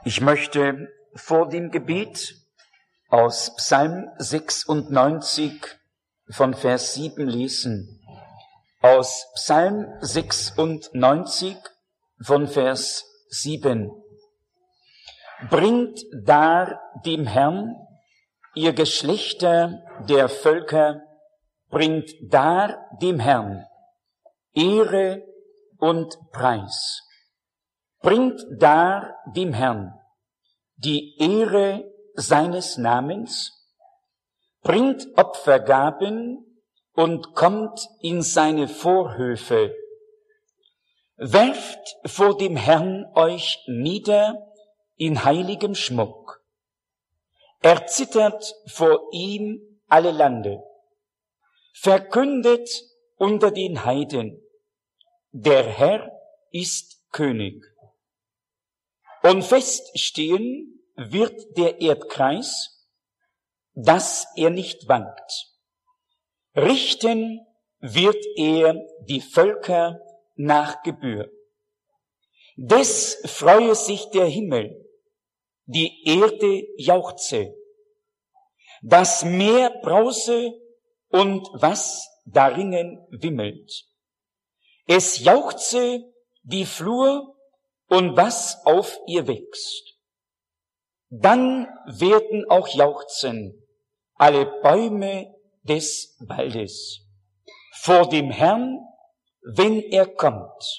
Ich möchte vor dem Gebet aus Psalm 96 von Vers 7 lesen. Aus Psalm 96 von Vers 7. Bringt dar dem Herrn, ihr Geschlechter der Völker, bringt dar dem Herrn Ehre und Preis. Bringt dar dem Herrn die Ehre seines Namens, bringt Opfergaben und kommt in seine Vorhöfe. Werft vor dem Herrn euch nieder in heiligem Schmuck. Erzittert vor ihm alle Lande. Verkündet unter den Heiden, der Herr ist König. Und feststehen wird der Erdkreis, dass er nicht wankt. Richten wird er die Völker nach Gebühr. Des freue sich der Himmel, die Erde jauchze, das Meer brause und was darinnen wimmelt. Es jauchze die Flur und was auf ihr wächst. Dann werden auch jauchzen alle Bäume des Waldes vor dem Herrn, wenn er kommt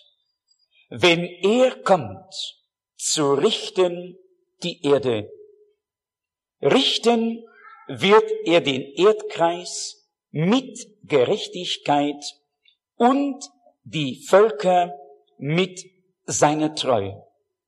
zu richten die Erde. Richten wird er den Erdkreis mit Gerechtigkeit und die Völker mit seiner Treue.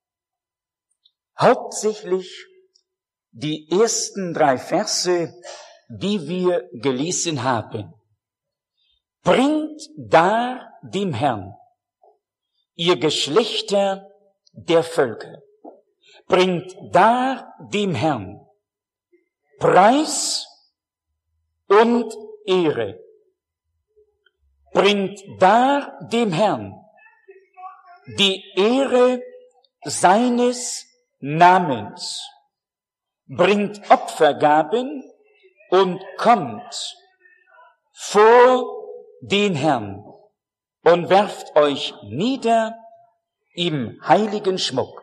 Hauptsächlich die ersten 3 Verse, die wir gelesen haben. Bringt dar dem Herrn, ihr Geschlechter der Völker. Bringt dar dem Herrn Preis und Ehre. Bringt dar dem Herrn die Ehre seines Namens. Bringt Opfergaben und kommt vor den Herrn und werft euch nieder im heiligen Schmuck.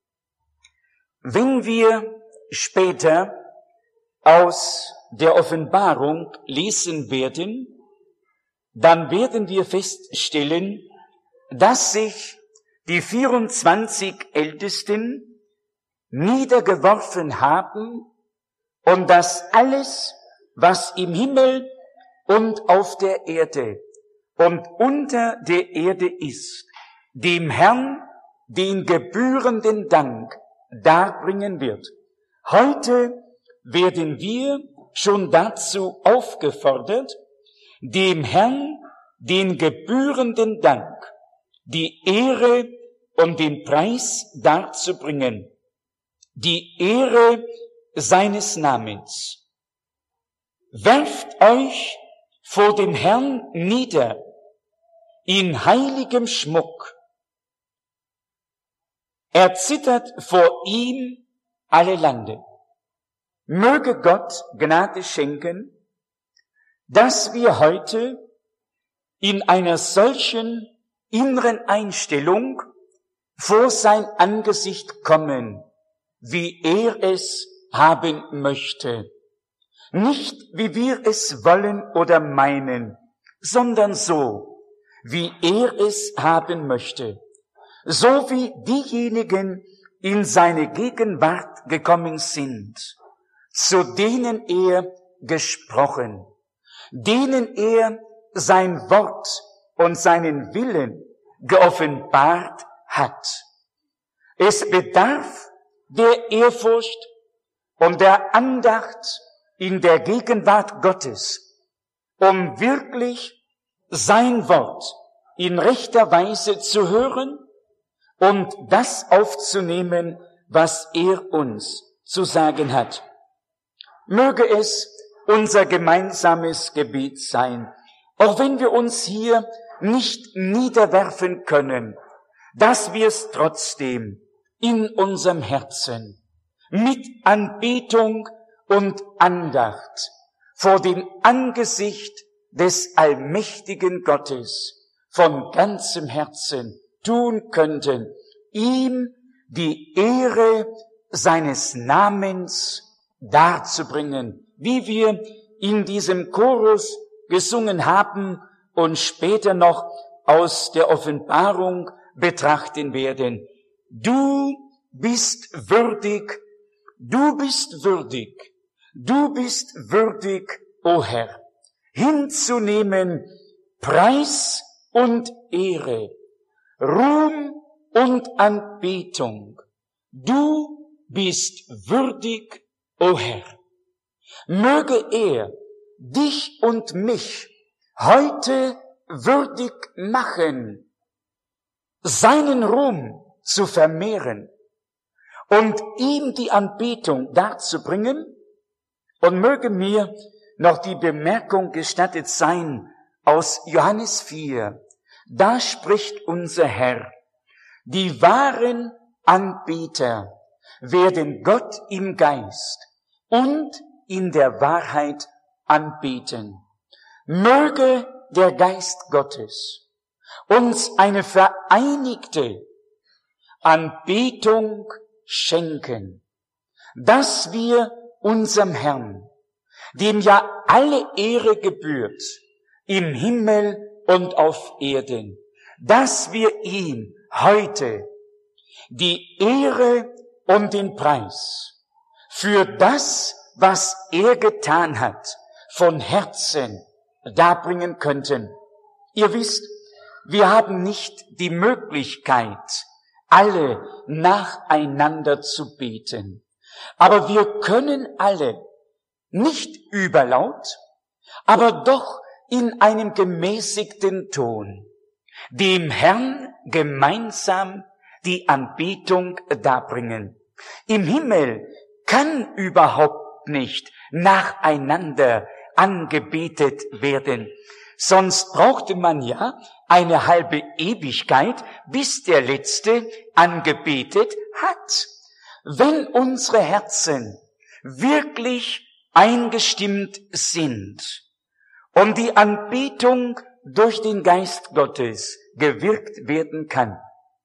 Wenn wir später aus der Offenbarung lesen werden, dann werden wir feststellen, dass sich die 24 Ältesten niedergeworfen haben und dass alles, was im Himmel und auf der Erde und unter der Erde ist, dem Herrn den gebührenden Dank darbringen wird. Heute werden wir schon dazu aufgefordert, dem Herrn den gebührenden Dank, die Ehre und den Preis darzubringen, die Ehre seines Namens. Werft euch vor dem Herrn nieder in heiligem Schmuck. Erzittert vor ihm alle Lande. Möge Gott Gnade schenken, dass wir heute in einer solchen inneren Einstellung vor sein Angesicht kommen, wie er es haben möchte. Nicht wie wir es wollen oder meinen, sondern so, wie er es haben möchte. So wie diejenigen in seine Gegenwart gekommen sind, zu denen er gesprochen, denen er sein Wort und seinen Willen geoffenbart hat. Es bedarf der Ehrfurcht und der Andacht in der Gegenwart Gottes, um wirklich sein Wort in rechter Weise zu hören und das aufzunehmen, was er uns zu sagen hat. Möge es unser gemeinsames Gebet sein, auch wenn wir uns hier nicht niederwerfen können, dass wir es trotzdem in unserem Herzen mit Anbetung und Andacht vor dem Angesicht des allmächtigen Gottes von ganzem Herzen tun könnten, ihm die Ehre seines Namens darzubringen, wie wir in diesem Chorus gesungen haben und später noch aus der Offenbarung betrachten werden. Du bist würdig, du bist würdig, du bist würdig, o Herr, hinzunehmen Preis und Ehre, Ruhm und Anbetung. Du bist würdig, o Herr. Möge er dich und mich heute würdig machen, seinen Ruhm zu vermehren und ihm die Anbetung darzubringen. Und möge mir noch die Bemerkung gestattet sein aus Johannes 4. Da spricht unser Herr: Die wahren Anbeter werden Gott im Geist und in der Wahrheit anbeten. Möge der Geist Gottes uns eine vereinigte Anbetung schenken, dass wir unserem Herrn, dem ja alle Ehre gebührt, im Himmel und auf Erden, dass wir ihm heute die Ehre und den Preis für das, was er getan hat, von Herzen darbringen könnten. Ihr wisst, wir haben nicht die Möglichkeit, alle nacheinander zu beten. Aber wir können alle, nicht überlaut, aber doch in einem gemäßigten Ton, dem Herrn gemeinsam die Anbetung darbringen. Im Himmel kann überhaupt nicht nacheinander angebetet werden. Sonst brauchte man ja eine halbe Ewigkeit, bis der Letzte angebetet hat. Wenn unsere Herzen wirklich eingestimmt sind und die Anbetung durch den Geist Gottes gewirkt werden kann,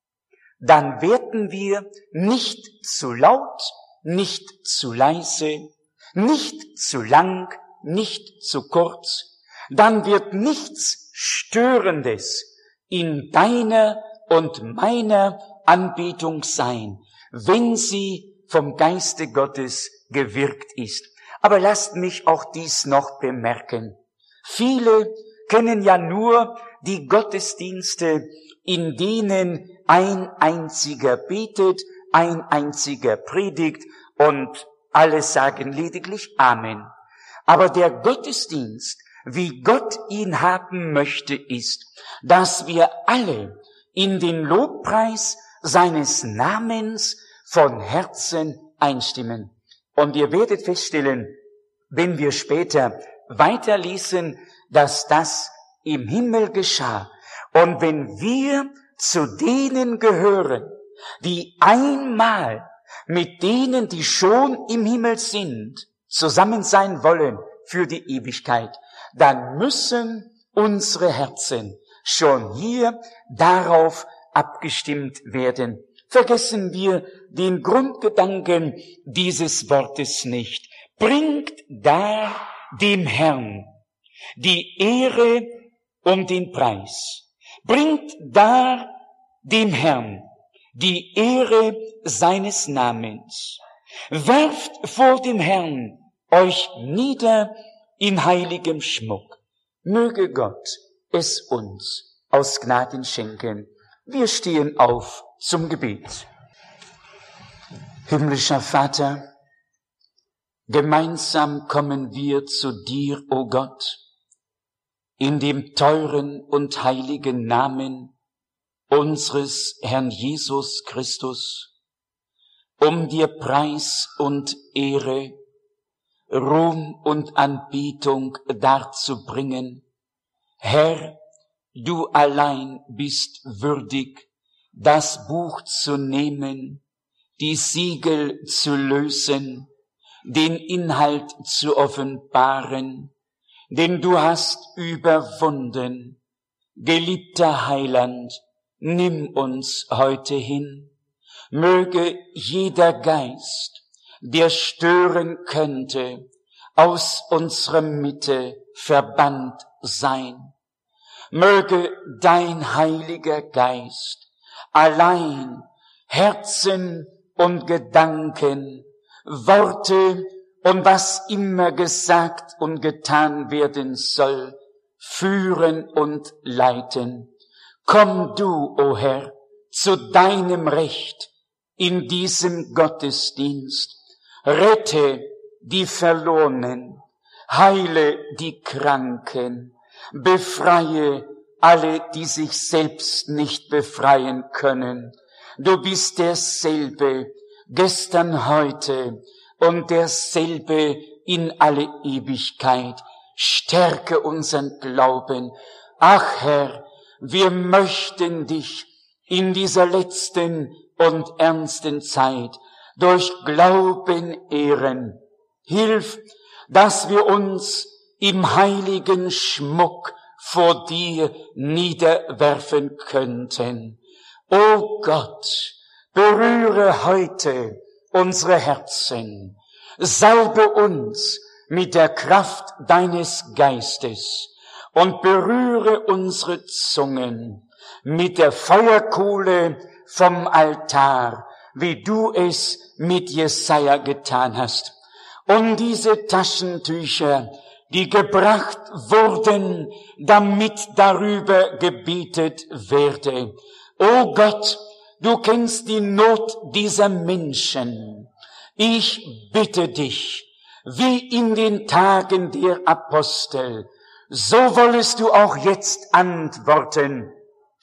dann werden wir nicht zu laut, nicht zu leise, nicht zu lang, nicht zu kurz. Dann wird nichts Störendes in deiner und meiner Anbetung sein, wenn sie vom Geiste Gottes gewirkt ist. Aber lasst mich auch dies noch bemerken. Viele kennen ja nur die Gottesdienste, in denen ein einziger betet, ein einziger predigt und alle sagen lediglich Amen. Aber der Gottesdienst, wie Gott ihn haben möchte, ist, dass wir alle in den Lobpreis seines Namens von Herzen einstimmen. Und ihr werdet feststellen, wenn wir später weiterlesen, dass das im Himmel geschah. Und wenn wir zu denen gehören, die einmal mit denen, die schon im Himmel sind, zusammen sein wollen für die Ewigkeit, dann müssen unsere Herzen schon hier darauf abgestimmt werden. Vergessen wir den Grundgedanken dieses Wortes nicht. Bringt dar dem Herrn die Ehre und den Preis. Bringt dar dem Herrn die Ehre seines Namens. Werft vor dem Herrn euch nieder in heiligem Schmuck. Möge Gott es uns aus Gnaden schenken. Wir stehen auf zum Gebet. Himmlischer Vater, gemeinsam kommen wir zu dir, o Gott, in dem teuren und heiligen Namen unseres Herrn Jesus Christus, um dir Preis und Ehre, Ruhm und Anbetung darzubringen. Herr, du allein bist würdig, das Buch zu nehmen, die Siegel zu lösen, den Inhalt zu offenbaren, denn du hast überwunden. Geliebter Heiland, nimm uns heute hin. Möge jeder Geist, der stören könnte, aus unserer Mitte verbannt sein. Möge dein Heiliger Geist allein Herzen und Gedanken, Worte und was immer gesagt und getan werden soll, führen und leiten. Komm du, o Herr, zu deinem Recht in diesem Gottesdienst. Rette die Verlorenen, heile die Kranken, befreie alle, die sich selbst nicht befreien können. Du bist derselbe, gestern, heute und derselbe in alle Ewigkeit. Stärke unseren Glauben. Ach Herr, wir möchten dich in dieser letzten und ernsten Zeit durch Glauben ehren. Hilf, dass wir uns im heiligen Schmuck vor dir niederwerfen könnten. O Gott, berühre heute unsere Herzen, salbe uns mit der Kraft deines Geistes und berühre unsere Zungen mit der Feuerkohle vom Altar, wie du es mit Jesaja getan hast. Und diese Taschentücher, die gebracht wurden, damit darüber gebetet werde. O Gott, du kennst die Not dieser Menschen. Ich bitte dich, wie in den Tagen der Apostel, so wollest du auch jetzt antworten.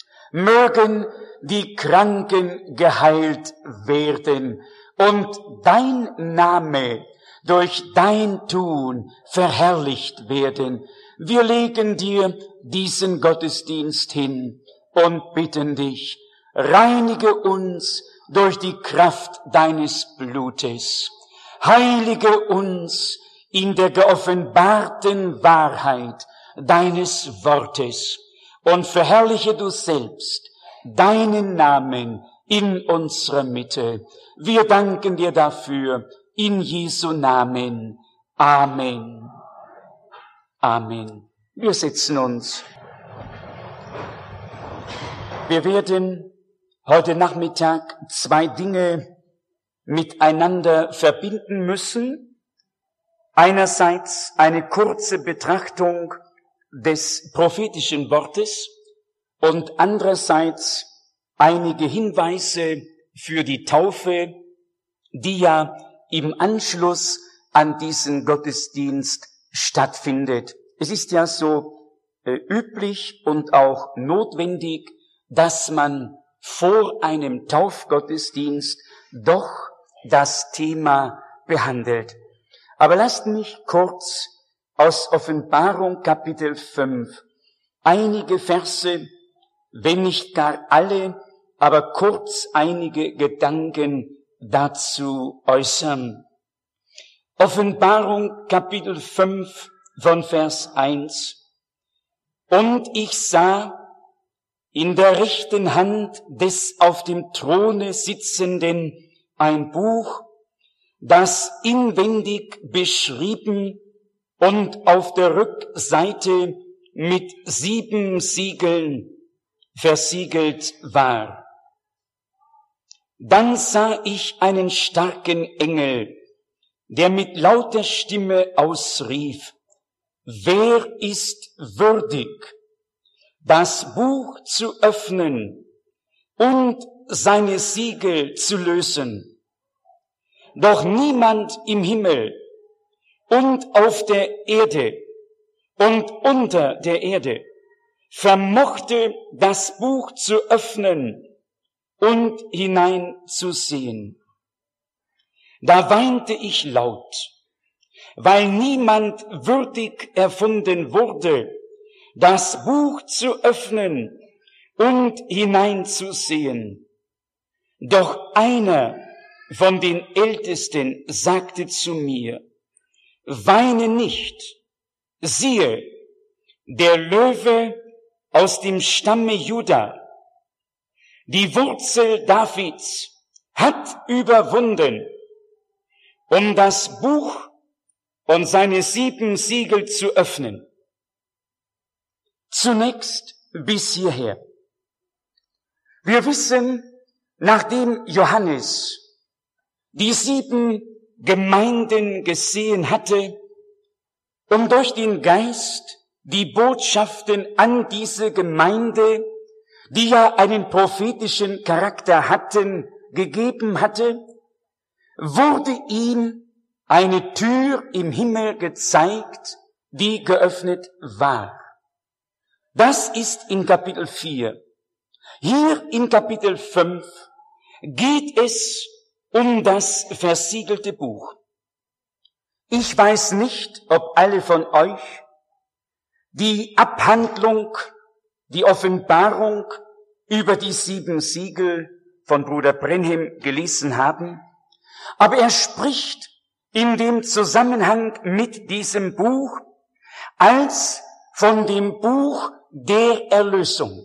Mögen die Kranken geheilt werden und dein Name durch dein Tun verherrlicht werden. Wir legen dir diesen Gottesdienst hin und bitten dich, reinige uns durch die Kraft deines Blutes. Heilige uns in der geoffenbarten Wahrheit deines Wortes und verherrliche du selbst deinen Namen in unserer Mitte. Wir danken dir dafür in Jesu Namen. Amen. Amen. Wir setzen uns. Wir werden heute Nachmittag zwei Dinge miteinander verbinden müssen. Einerseits eine kurze Betrachtung des prophetischen Wortes und andererseits einige Hinweise für die Taufe, die ja im Anschluss an diesen Gottesdienst stattfindet. Es ist ja so üblich und auch notwendig, dass man vor einem Taufgottesdienst doch das Thema behandelt. Aber lasst mich kurz aus Offenbarung Kapitel 5 einige Verse, wenn nicht gar alle, aber kurz einige Gedanken dazu äußern. Offenbarung Kapitel 5 von Vers 1. Und ich sah in der rechten Hand des auf dem Throne sitzenden ein Buch, das inwendig beschrieben und auf der Rückseite mit 7 Siegeln versiegelt war. Dann sah ich einen starken Engel, der mit lauter Stimme ausrief: Wer ist würdig, das Buch zu öffnen und seine Siegel zu lösen? Doch niemand im Himmel und auf der Erde und unter der Erde vermochte das Buch zu öffnen und hineinzusehen. Da weinte ich laut, weil niemand würdig erfunden wurde, das Buch zu öffnen und hineinzusehen. Doch einer von den Ältesten sagte zu mir, weine nicht, siehe, der Löwe aus dem Stamme Juda, die Wurzel Davids, hat überwunden, um das Buch und seine 7 Siegel zu öffnen. Zunächst bis hierher. Wir wissen, nachdem Johannes die 7 Gemeinden gesehen hatte und durch den Geist die Botschaften an diese Gemeinde, die ja einen prophetischen Charakter hatten, gegeben hatte, wurde ihm eine Tür im Himmel gezeigt, die geöffnet war. Das ist in Kapitel 4. Hier in Kapitel 5 geht es um das versiegelte Buch. Ich weiß nicht, ob alle von euch die Abhandlung, die Offenbarung über die 7 Siegel von Bruder Brenhem gelesen haben, aber er spricht in dem Zusammenhang mit diesem Buch als von dem Buch der Erlösung.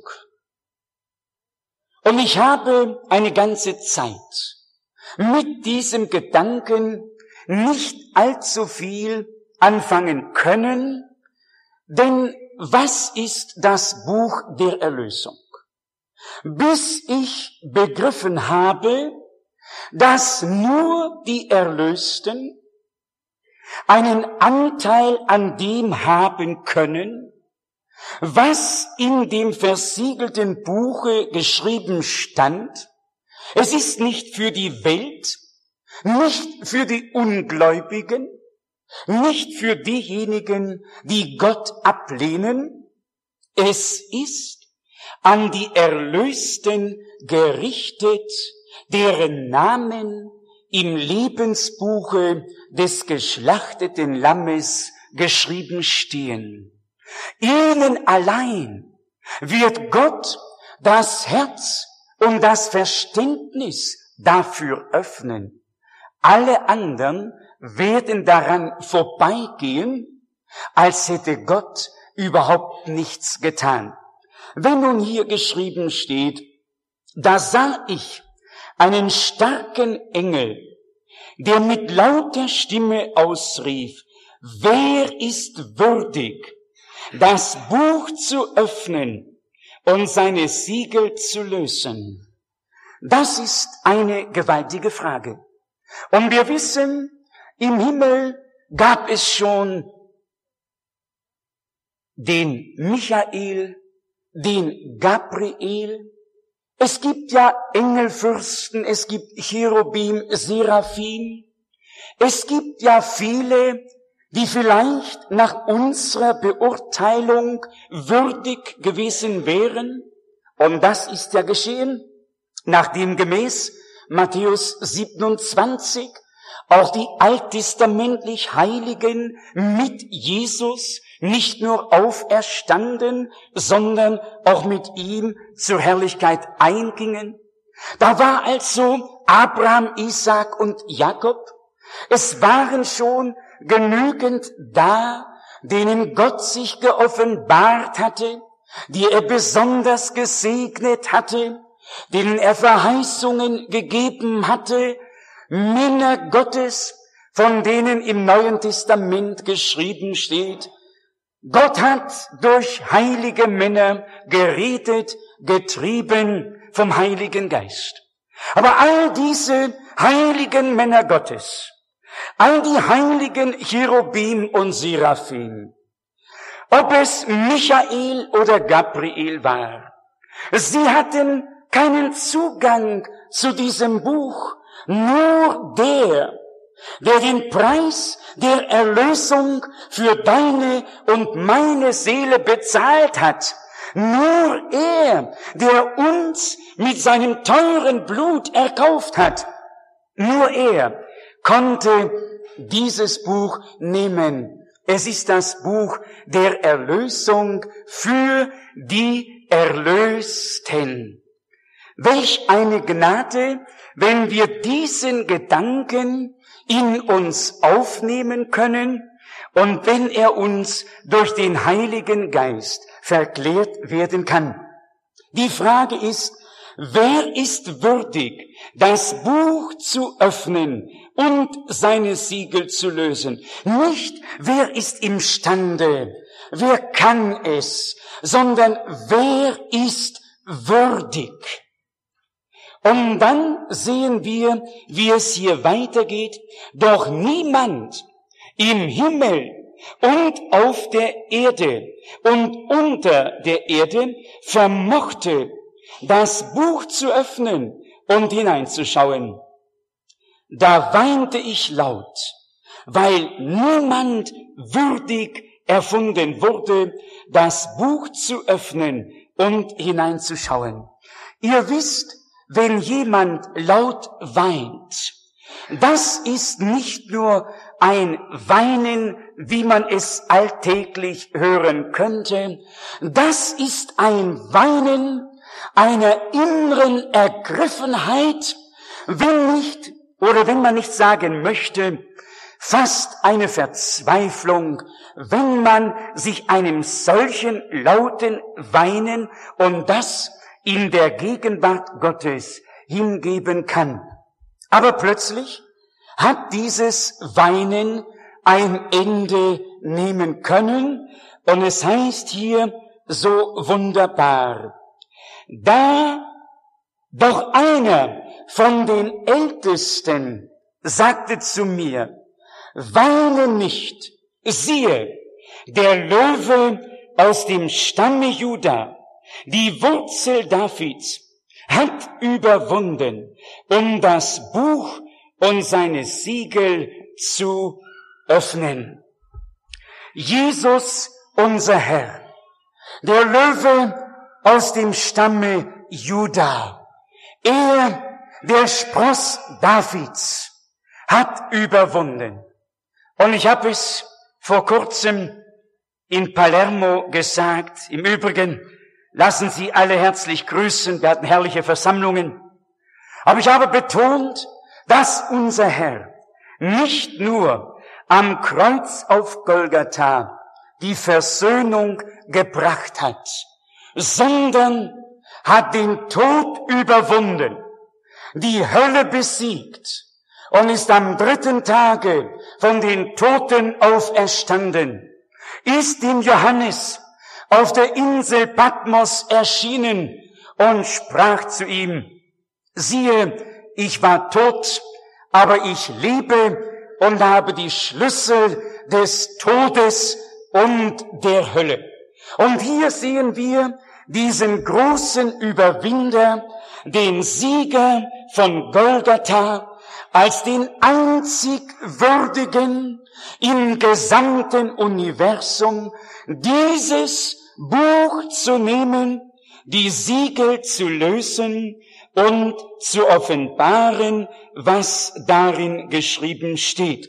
Und ich habe eine ganze Zeit mit diesem Gedanken nicht allzu viel anfangen können, denn was ist das Buch der Erlösung? Bis ich begriffen habe, dass nur die Erlösten einen Anteil an dem haben können, was in dem versiegelten Buche geschrieben stand. Es ist nicht für die Welt, nicht für die Ungläubigen, nicht für diejenigen, die Gott ablehnen. Es ist an die Erlösten gerichtet, deren Namen im Lebensbuche des geschlachteten Lammes geschrieben stehen. Ihnen allein wird Gott das Herz und das Verständnis dafür öffnen. Alle anderen werden daran vorbeigehen, als hätte Gott überhaupt nichts getan. Wenn nun hier geschrieben steht, da sah ich einen starken Engel, der mit lauter Stimme ausrief, wer ist würdig, das Buch zu öffnen und seine Siegel zu lösen? Das ist eine gewaltige Frage. Und wir wissen, im Himmel gab es schon den Michael, den Gabriel. Es gibt ja Engelfürsten, es gibt Cherubim, Seraphim. Es gibt ja viele, die vielleicht nach unserer Beurteilung würdig gewesen wären. Und das ist ja geschehen, nachdem gemäß Matthäus 27 auch die alttestamentlich Heiligen mit Jesus nicht nur auferstanden, sondern auch mit ihm zur Herrlichkeit eingingen. Da war also Abraham, Isaak und Jakob. Es waren schon genügend da, denen Gott sich geoffenbart hatte, die er besonders gesegnet hatte, denen er Verheißungen gegeben hatte, Männer Gottes, von denen im Neuen Testament geschrieben steht, Gott hat durch heilige Männer geredet, getrieben vom Heiligen Geist. Aber all diese heiligen Männer Gottes, all die heiligen Cherubim und Seraphim, ob es Michael oder Gabriel war, sie hatten keinen Zugang zu diesem Buch. Nur der den Preis der Erlösung für deine und meine Seele bezahlt hat, nur er, der uns mit seinem teuren Blut erkauft hat, nur er konnte dieses Buch nehmen. Es ist das Buch der Erlösung für die Erlösten. Welch eine Gnade, wenn wir diesen Gedanken in uns aufnehmen können und wenn er uns durch den Heiligen Geist verklärt werden kann. Die Frage ist, wer ist würdig, das Buch zu öffnen und seine Siegel zu lösen? Nicht, wer ist imstande, wer kann es, sondern wer ist würdig? Und dann sehen wir, wie es hier weitergeht. Doch niemand im Himmel und auf der Erde und unter der Erde vermochte, das Buch zu öffnen und hineinzuschauen. Da weinte ich laut, weil niemand würdig erfunden wurde, das Buch zu öffnen und hineinzuschauen. Ihr wisst, wenn jemand laut weint, das ist nicht nur ein Weinen, wie man es alltäglich hören könnte. Das ist ein Weinen einer inneren Ergriffenheit, wenn man nicht sagen möchte, fast eine Verzweiflung, wenn man sich einem solchen lauten Weinen und das in der Gegenwart Gottes hingeben kann. Aber plötzlich hat dieses Weinen ein Ende nehmen können und es heißt hier so wunderbar, da doch einer von den Ältesten sagte zu mir, weine nicht, siehe, der Löwe aus dem Stamme Juda, die Wurzel Davids, hat überwunden, um das Buch und seine Siegel zu öffnen. Jesus, unser Herr, der Löwe aus dem Stamme Juda, er, der Spross Davids, hat überwunden. Und ich habe es vor kurzem in Palermo gesagt. Im Übrigen, lassen Sie alle herzlich grüßen. Wir hatten herrliche Versammlungen. Aber ich habe betont, dass unser Herr nicht nur am Kreuz auf Golgatha die Versöhnung gebracht hat, sondern hat den Tod überwunden, die Hölle besiegt und ist am 3. Tage von den Toten auferstanden, ist dem Johannes auf der Insel Patmos erschienen und sprach zu ihm, siehe, ich war tot, aber ich lebe und habe die Schlüssel des Todes und der Hölle. Und hier sehen wir diesen großen Überwinder, den Sieger von Golgatha, als den einzig Würdigen im gesamten Universum, dieses Buch zu nehmen, die Siegel zu lösen und zu offenbaren, was darin geschrieben steht.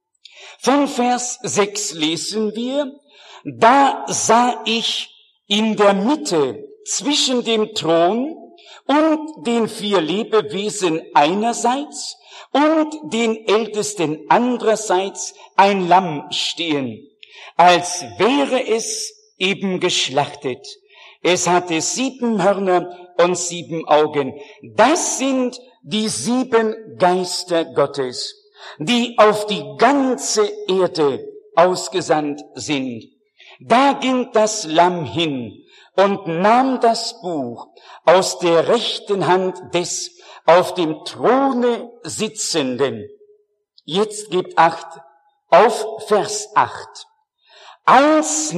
Von Vers 6 lesen wir, da sah ich in der Mitte zwischen dem Thron und den 4 Lebewesen einerseits und den Ältesten andererseits ein Lamm stehen, als wäre es eben geschlachtet. Es hatte 7 Hörner und 7 Augen. Das sind die 7 Geister Gottes, die auf die ganze Erde ausgesandt sind. Da ging das Lamm hin und nahm das Buch aus der rechten Hand des auf dem Throne Sitzenden. Jetzt gebt Acht auf Vers 8. Als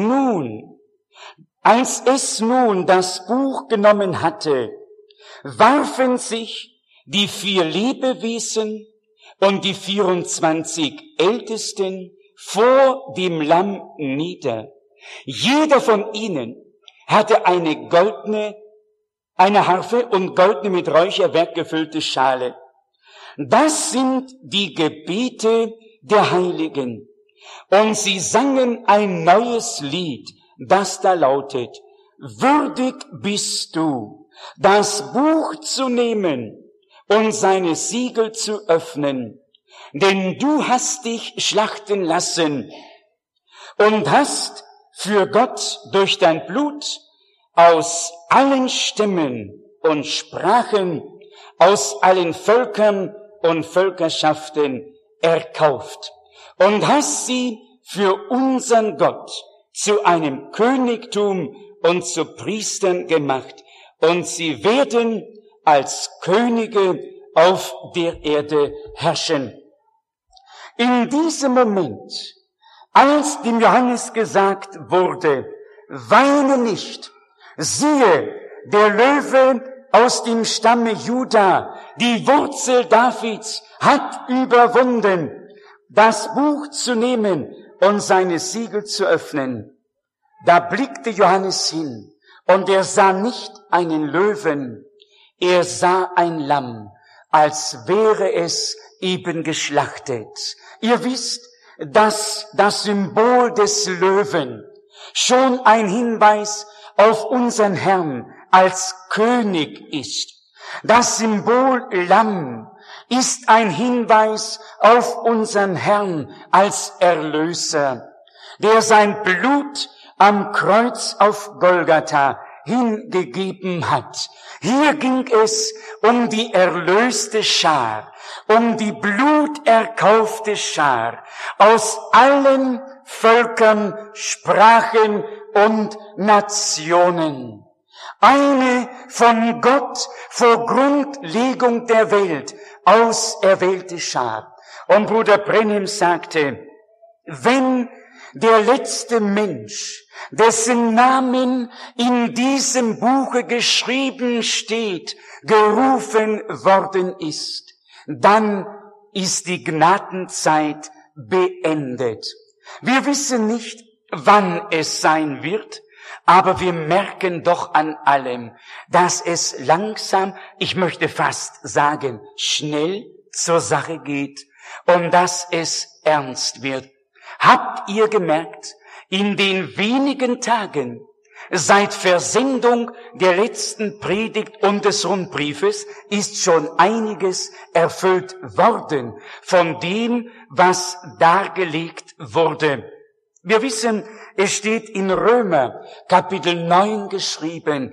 es nun das Buch genommen hatte, warfen sich die 4 Lebewesen und die 24 Ältesten vor dem Lamm nieder. Jeder von ihnen hatte eine Harfe und goldene mit Räucherwerk gefüllte Schale. Das sind die Gebete der Heiligen. Und sie sangen ein neues Lied, das da lautet, würdig bist du, das Buch zu nehmen und seine Siegel zu öffnen, denn du hast dich schlachten lassen und hast für Gott durch dein Blut aus allen Stämmen und Sprachen, aus allen Völkern und Völkerschaften erkauft und hast sie für unseren Gott zu einem Königtum und zu Priestern gemacht, und sie werden als Könige auf der Erde herrschen. In diesem Moment, als dem Johannes gesagt wurde, weine nicht, siehe, der Löwe aus dem Stamme Juda, die Wurzel Davids, hat überwunden, das Buch zu nehmen und seine Siegel zu öffnen. Da blickte Johannes hin, und er sah nicht einen Löwen, er sah ein Lamm, als wäre es eben geschlachtet. Ihr wisst, dass das Symbol des Löwen schon ein Hinweis auf unseren Herrn als König ist. Das Symbol Lamm ist ein Hinweis auf unseren Herrn als Erlöser, der sein Blut am Kreuz auf Golgatha hingegeben hat. Hier ging es um die erlöste Schar, um die bluterkaufte Schar aus allen Völkern, Sprachen und Nationen. Eine von Gott vor Grundlegung der Welt auserwählte Schar. Und Bruder Brenhem sagte, wenn der letzte Mensch, dessen Namen in diesem Buche geschrieben steht, gerufen worden ist, dann ist die Gnadenzeit beendet. Wir wissen nicht, wann es sein wird, aber wir merken doch an allem, dass es langsam, ich möchte fast sagen, schnell zur Sache geht und dass es ernst wird. Habt ihr gemerkt, in den wenigen Tagen seit Versendung der letzten Predigt und des Rundbriefes ist schon einiges erfüllt worden von dem, was dargelegt wurde. Wir wissen, es steht in Römer Kapitel 9 geschrieben,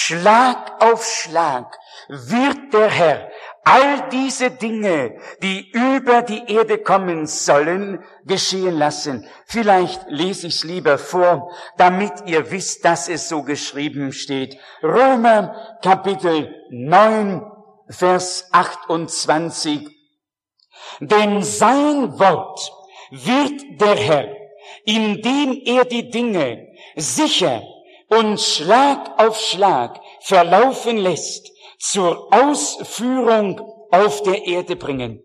Schlag auf Schlag wird der Herr all diese Dinge, die über die Erde kommen sollen, geschehen lassen. Vielleicht lese ich es lieber vor, damit ihr wisst, dass es so geschrieben steht. Römer Kapitel 9, Vers 28. Denn sein Wort wird der Herr, indem er die Dinge sicher und Schlag auf Schlag verlaufen lässt, zur Ausführung auf der Erde bringen.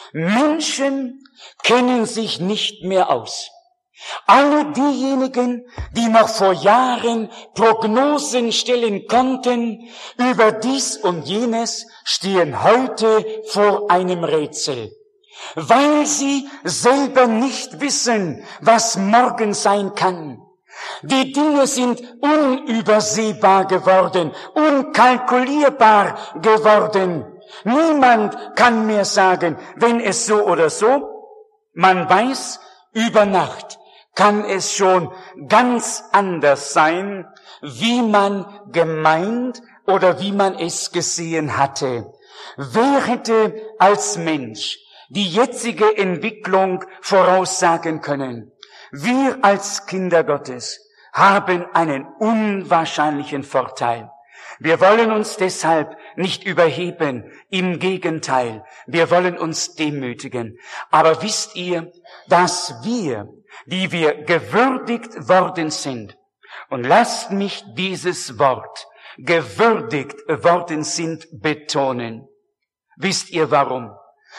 Menschen kennen sich nicht mehr aus. Alle diejenigen, die noch vor Jahren Prognosen stellen konnten über dies und jenes, stehen heute vor einem Rätsel, weil sie selber nicht wissen, was morgen sein kann. Die Dinge sind unübersehbar geworden, unkalkulierbar geworden. Niemand kann mehr sagen, wenn es so oder so. Man weiß, über Nacht kann es schon ganz anders sein, wie man gemeint oder wie man es gesehen hatte. Wer hätte als Mensch die jetzige Entwicklung voraussagen können? Wir als Kinder Gottes haben einen unwahrscheinlichen Vorteil. Wir wollen uns deshalb nicht überheben, im Gegenteil, wir wollen uns demütigen. Aber wisst ihr, dass wir, die wir gewürdigt worden sind, und lasst mich dieses Wort, gewürdigt worden sind, betonen. Wisst ihr warum?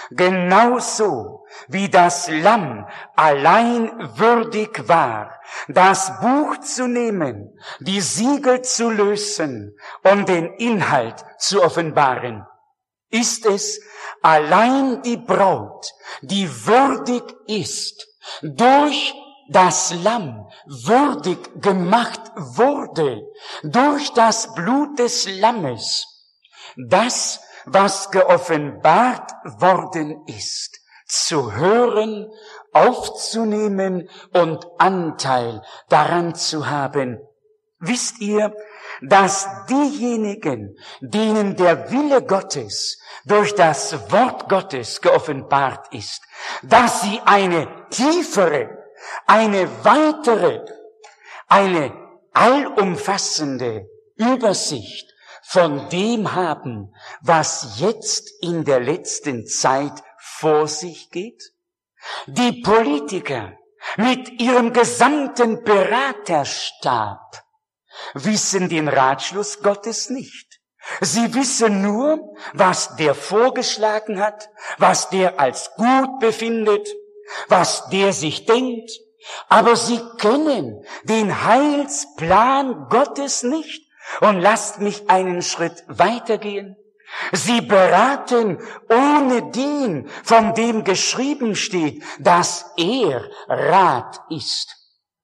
Genauso wie das Lamm allein würdig war, das Buch zu nehmen, die Siegel zu lösen und den Inhalt zu offenbaren, ist es allein die Braut, die würdig ist, durch das Lamm würdig gemacht wurde durch das Blut des Lammes, das, was geoffenbart worden ist, zu hören, aufzunehmen und Anteil daran zu haben. Wisst ihr, dass diejenigen, denen der Wille Gottes durch das Wort Gottes geoffenbart ist, dass sie eine tiefere, eine weitere, eine allumfassende Übersicht von dem haben, was jetzt in der letzten Zeit vor sich geht? Die Politiker mit ihrem gesamten Beraterstab wissen den Ratschluss Gottes nicht. Sie wissen nur, was der vorgeschlagen hat, was der als gut befindet, was der sich denkt, aber sie kennen den Heilsplan Gottes nicht. Und lasst mich einen Schritt weitergehen. Sie beraten ohne den, von dem geschrieben steht, dass er Rat ist.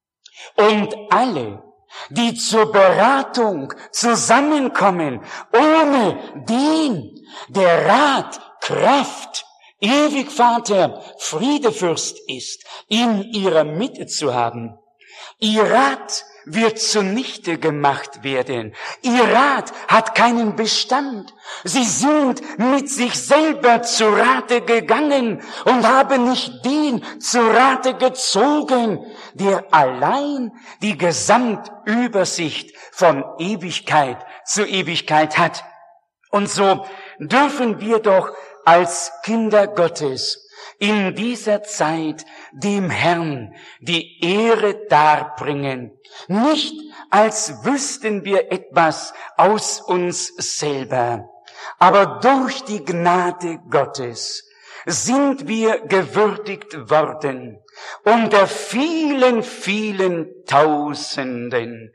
Und alle, die zur Beratung zusammenkommen, ohne den, der Rat, Kraft, Ewigvater, Friedefürst ist, in ihrer Mitte zu haben, ihr Rat wird zunichte gemacht werden. Ihr Rat hat keinen Bestand. Sie sind mit sich selber zu Rate gegangen und haben nicht den zu Rate gezogen, der allein die Gesamtübersicht von Ewigkeit zu Ewigkeit hat. Und so dürfen wir doch als Kinder Gottes in dieser Zeit dem Herrn die Ehre darbringen, nicht als wüssten wir etwas aus uns selber, aber durch die Gnade Gottes sind wir gewürdigt worden, unter vielen, vielen Tausenden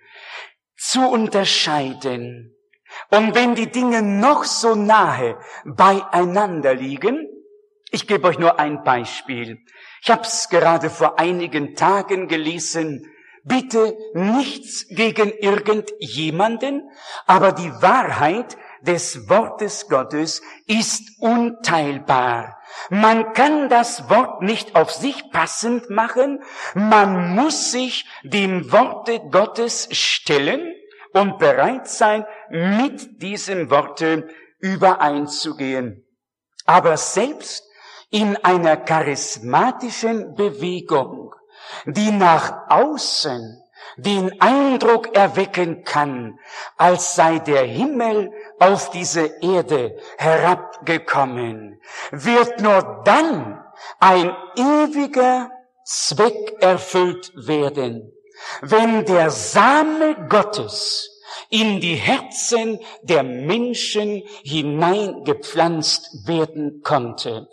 zu unterscheiden. Und wenn die Dinge noch so nahe beieinander liegen, ich gebe euch nur ein Beispiel. Ich habe es gerade vor einigen Tagen gelesen. Bitte nichts gegen irgendjemanden, aber die Wahrheit des Wortes Gottes ist unteilbar. Man kann das Wort nicht auf sich passend machen. Man muss sich dem Worte Gottes stellen und bereit sein, mit diesem Worte übereinzugehen. Aber selbst in einer charismatischen Bewegung, die nach außen den Eindruck erwecken kann, als sei der Himmel auf diese Erde herabgekommen, wird nur dann ein ewiger Zweck erfüllt werden, wenn der Same Gottes in die Herzen der Menschen hineingepflanzt werden konnte.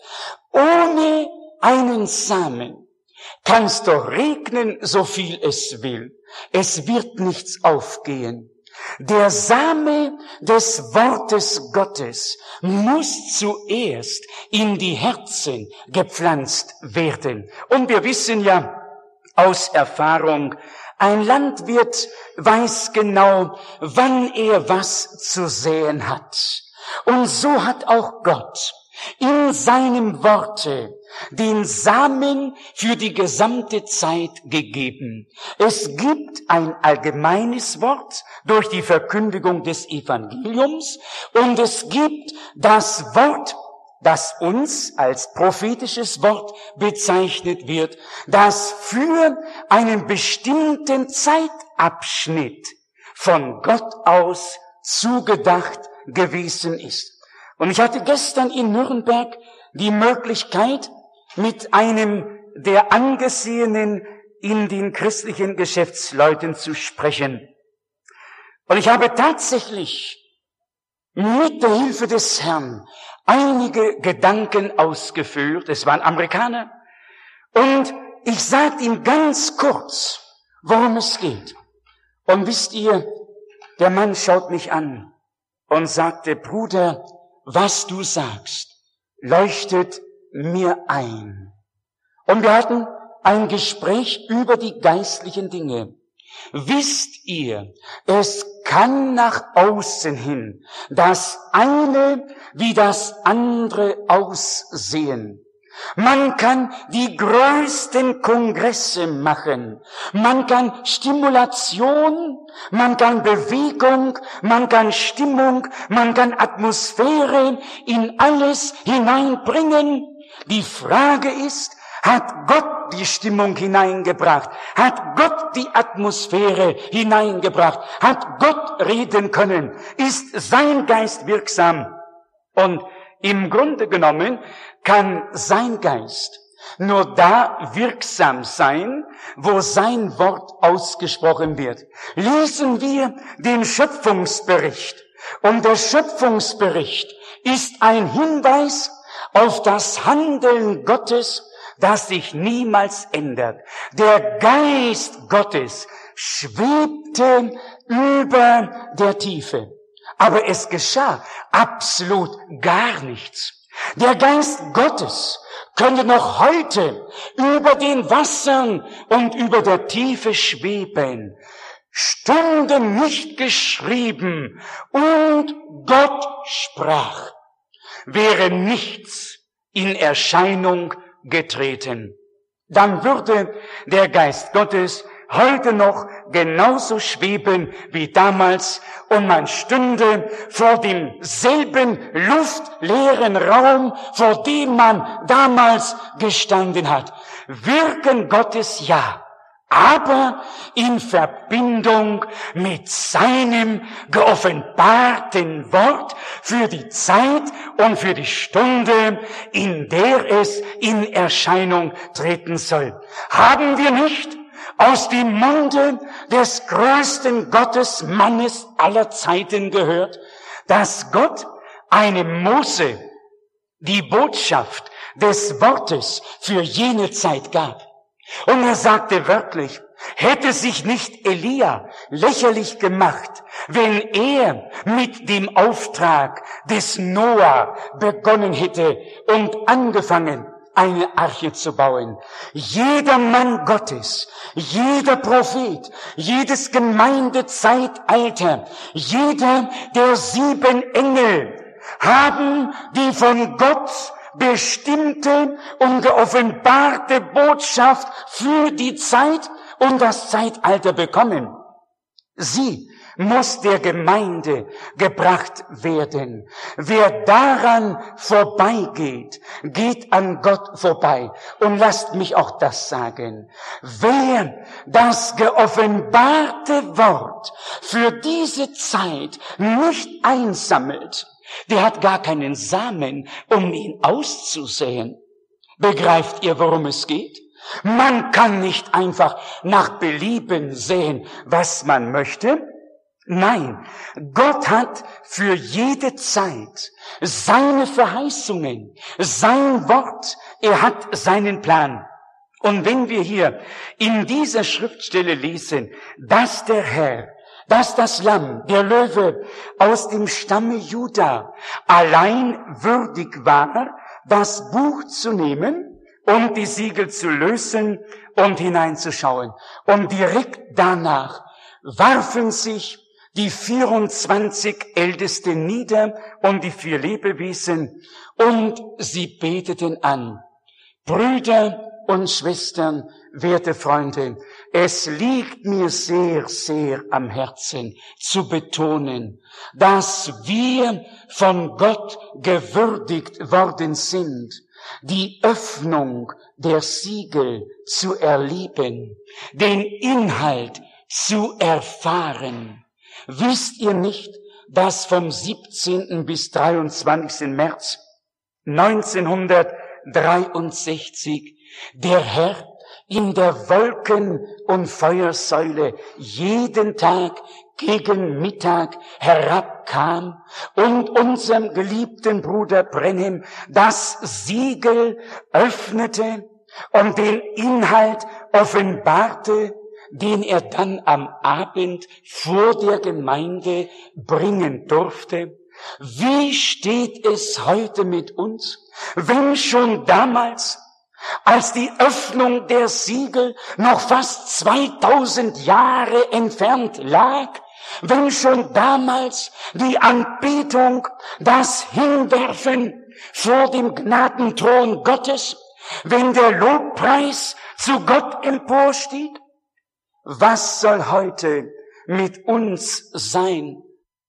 Ohne einen Samen kann es doch regnen, so viel es will. Es wird nichts aufgehen. Der Same des Wortes Gottes muss zuerst in die Herzen gepflanzt werden. Und wir wissen ja aus Erfahrung, ein Landwirt weiß genau, wann er was zu säen hat. Und so hat auch Gott in seinem Worte den Samen für die gesamte Zeit gegeben. Es gibt ein allgemeines Wort durch die Verkündigung des Evangeliums und es gibt das Wort, das uns als prophetisches Wort bezeichnet wird, das für einen bestimmten Zeitabschnitt von Gott aus zugedacht gewesen ist. Und ich hatte gestern in Nürnberg die Möglichkeit, mit einem der Angesehenen in den christlichen Geschäftsleuten zu sprechen. Und ich habe tatsächlich mit der Hilfe des Herrn einige Gedanken ausgeführt. Es waren Amerikaner. Und ich sagte ihm ganz kurz, worum es geht. Und wisst ihr, der Mann schaut mich an und sagte, Bruder, was du sagst, leuchtet mir ein. Und wir hatten ein Gespräch über die geistlichen Dinge. Wisst ihr, es kann nach außen hin das eine wie das andere aussehen. Man kann die größten Kongresse machen, man kann Stimulation, man kann Bewegung, man kann Stimmung, man kann Atmosphäre in alles hineinbringen. Die Frage ist, hat Gott die Stimmung hineingebracht? Hat Gott die Atmosphäre hineingebracht? Hat Gott reden können? Ist sein Geist wirksam? Und im Grunde genommen kann sein Geist nur da wirksam sein, wo sein Wort ausgesprochen wird. Lesen wir den Schöpfungsbericht. Und der Schöpfungsbericht ist ein Hinweis auf das Handeln Gottes, das sich niemals ändert. Der Geist Gottes schwebte über der Tiefe. Aber es geschah absolut gar nichts. Der Geist Gottes könnte noch heute über den Wassern und über der Tiefe schweben. Stunden nicht geschrieben und Gott sprach. Wäre nichts in Erscheinung getreten, dann würde der Geist Gottes heute noch genauso schweben wie damals und man stünde vor demselben luftleeren Raum, vor dem man damals gestanden hat. Wirken Gottes ja, aber in Verbindung mit seinem geoffenbarten Wort für die Zeit und für die Stunde, in der es in Erscheinung treten soll. Haben wir nicht aus dem Munde des größten Gottesmannes aller Zeiten gehört, dass Gott einem Mose die Botschaft des Wortes für jene Zeit gab? Und er sagte wörtlich, hätte sich nicht Elia lächerlich gemacht, wenn er mit dem Auftrag des Noah begonnen hätte und angefangen, eine Arche zu bauen. Jeder Mann Gottes, jeder Prophet, jedes Gemeindezeitalter, jeder der 7 Engel haben die von Gott bestimmte und geoffenbarte Botschaft für die Zeit und das Zeitalter bekommen. Sie muss der Gemeinde gebracht werden. Wer daran vorbeigeht, geht an Gott vorbei. Und lasst mich auch das sagen. Wer das geoffenbarte Wort für diese Zeit nicht einsammelt, der hat gar keinen Samen, um ihn auszusäen. Begreift ihr, worum es geht? Man kann nicht einfach nach Belieben säen, was man möchte. Nein, Gott hat für jede Zeit seine Verheißungen, sein Wort, er hat seinen Plan. Und wenn wir hier in dieser Schriftstelle lesen, dass der Herr, dass das Lamm, der Löwe aus dem Stamme Juda allein würdig war, das Buch zu nehmen und die Siegel zu lösen und hineinzuschauen. Und direkt danach warfen sich die 24 Ältesten nieder und die 4 Lebewesen und sie beteten an. Brüder und Schwestern, werte Freunde, es liegt mir sehr, sehr am Herzen zu betonen, dass wir von Gott gewürdigt worden sind, die Öffnung der Siegel zu erleben, den Inhalt zu erfahren. Wisst ihr nicht, dass vom 17. bis 23. März 1963 der Herr in der Wolken- und Feuersäule jeden Tag gegen Mittag herabkam und unserem geliebten Bruder Brenhem das Siegel öffnete und den Inhalt offenbarte, den er dann am Abend vor der Gemeinde bringen durfte. Wie steht es heute mit uns, wenn schon damals als die Öffnung der Siegel noch fast 2000 Jahre entfernt lag, wenn schon damals die Anbetung, das Hinwerfen vor dem Gnadenthron Gottes, wenn der Lobpreis zu Gott emporstieg? Was soll heute mit uns sein?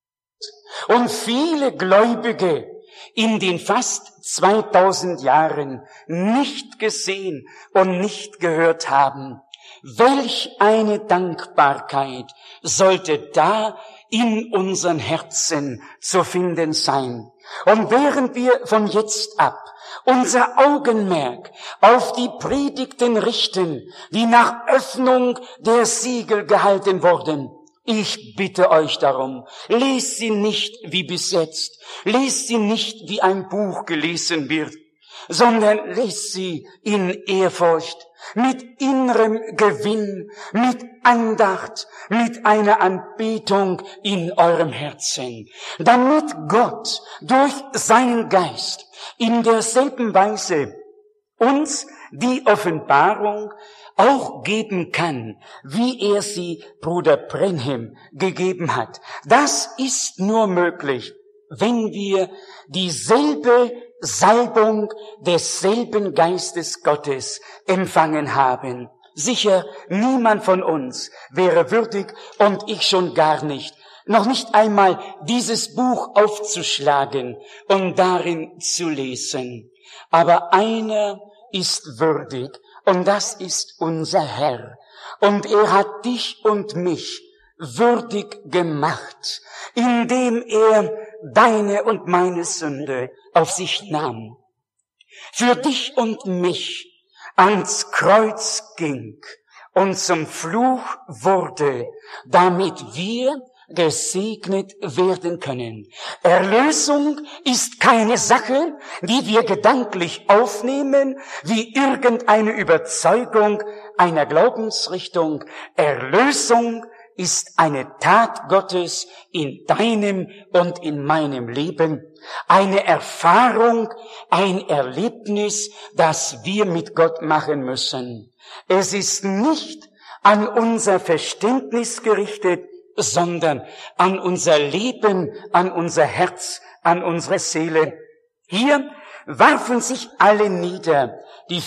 Und viele Gläubige in den fast 2000 Jahren nicht gesehen und nicht gehört haben. Welch eine Dankbarkeit sollte da in unseren Herzen zu finden sein. Und während wir von jetzt ab unser Augenmerk auf die Predigten richten, die nach Öffnung der Siegel gehalten wurden, ich bitte euch darum, lest sie nicht wie bis jetzt, lest sie nicht wie ein Buch gelesen wird, sondern lest sie in Ehrfurcht, mit innerem Gewinn, mit Andacht, mit einer Anbetung in eurem Herzen, damit Gott durch seinen Geist in derselben Weise uns die Offenbarung auch geben kann, wie er sie Bruder Brenhem gegeben hat. Das ist nur möglich, wenn wir dieselbe Salbung desselben Geistes Gottes empfangen haben. Sicher, niemand von uns wäre würdig, und ich schon gar nicht, noch nicht einmal dieses Buch aufzuschlagen und darin zu lesen. Aber einer ist würdig, und das ist unser Herr. Und er hat dich und mich würdig gemacht, indem er deine und meine Sünde auf sich nahm, für dich und mich ans Kreuz ging und zum Fluch wurde, damit wir gesegnet werden können. Erlösung ist keine Sache, die wir gedanklich aufnehmen, wie irgendeine Überzeugung einer Glaubensrichtung. Erlösung ist eine Tat Gottes in deinem und in meinem Leben, eine Erfahrung, ein Erlebnis, das wir mit Gott machen müssen. Es ist nicht an unser Verständnis gerichtet, sondern an unser Leben, an unser Herz, an unsere Seele. Hier warfen sich alle nieder, die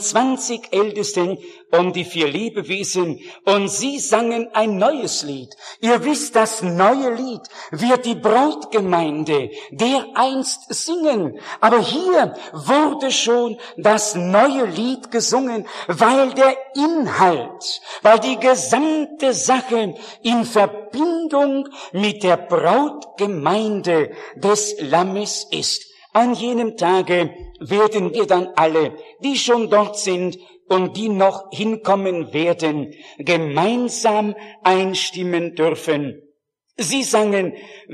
24 Ältesten und die 4 Lebewesen, und sie sangen ein neues Lied. Ihr wisst, das neue Lied wird die Brautgemeinde dereinst singen. Aber hier wurde schon das neue Lied gesungen, weil der Inhalt, weil die gesamte Sache in Verbindung mit der Brautgemeinde des Lammes ist. An jenem Tage werden wir dann alle, die schon dort sind und die noch hinkommen werden, gemeinsam einstimmen dürfen. Sie sangen,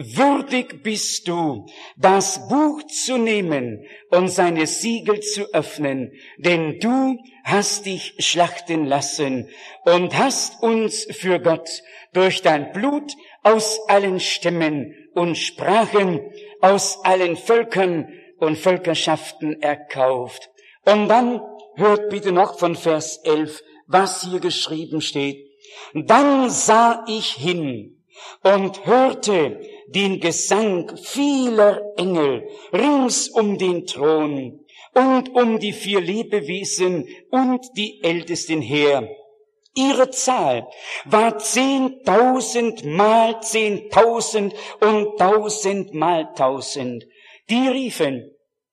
würdig bist du, das Buch zu nehmen und seine Siegel zu öffnen, denn du hast dich schlachten lassen und hast uns für Gott durch dein Blut aus allen Stämmen und Sprachen, aus allen Völkern und Völkerschaften erkauft. Und dann hört bitte noch von Vers 11, was hier geschrieben steht. Dann sah ich hin und hörte den Gesang vieler Engel rings um den Thron und um die 4 Lebewesen und die Ältesten her. Ihre Zahl war 10.000 mal 10.000 und 1.000 mal 1.000. Die riefen,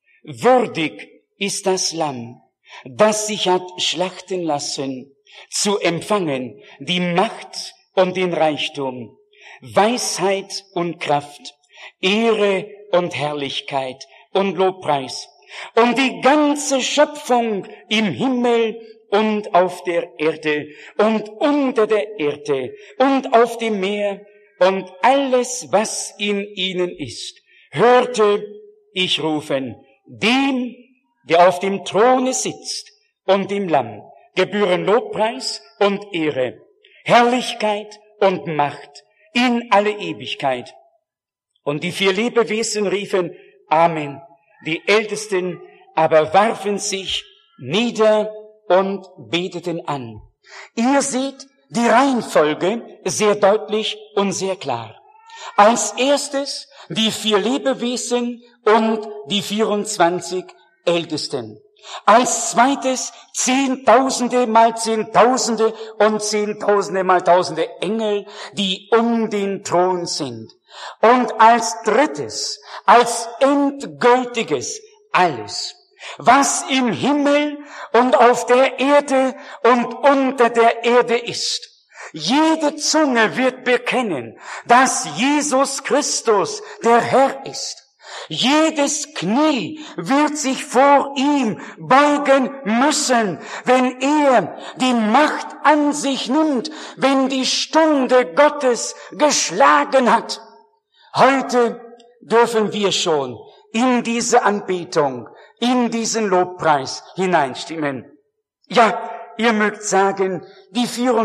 würdig ist das Lamm, das sich hat schlachten lassen, zu empfangen die Macht und den Reichtum, Weisheit und Kraft, Ehre und Herrlichkeit und Lobpreis. Und die ganze Schöpfung im Himmel und auf der Erde und unter der Erde und auf dem Meer und alles, was in ihnen ist, hörte ich rufen, dem, der auf dem Throne sitzt und dem Lamm, gebühren Lobpreis und Ehre, Herrlichkeit und Macht in alle Ewigkeit. Und die 4 Lebewesen riefen, Amen. Die Ältesten aber warfen sich nieder und beteten an. Ihr seht die Reihenfolge sehr deutlich und sehr klar. Als erstes die 4 Lebewesen und die 24 Ältesten. Als zweites Zehntausende mal Zehntausende und Zehntausende mal Tausende Engel, die um den Thron sind. Und als drittes, als endgültiges alles, was im Himmel und auf der Erde und unter der Erde ist. Jede Zunge wird bekennen, dass Jesus Christus der Herr ist. Jedes Knie wird sich vor ihm beugen müssen, wenn er die Macht an sich nimmt, wenn die Stunde Gottes geschlagen hat. Heute dürfen wir schon in diese Anbetung, in diesen Lobpreis hineinstimmen. Ja, ihr mögt sagen, die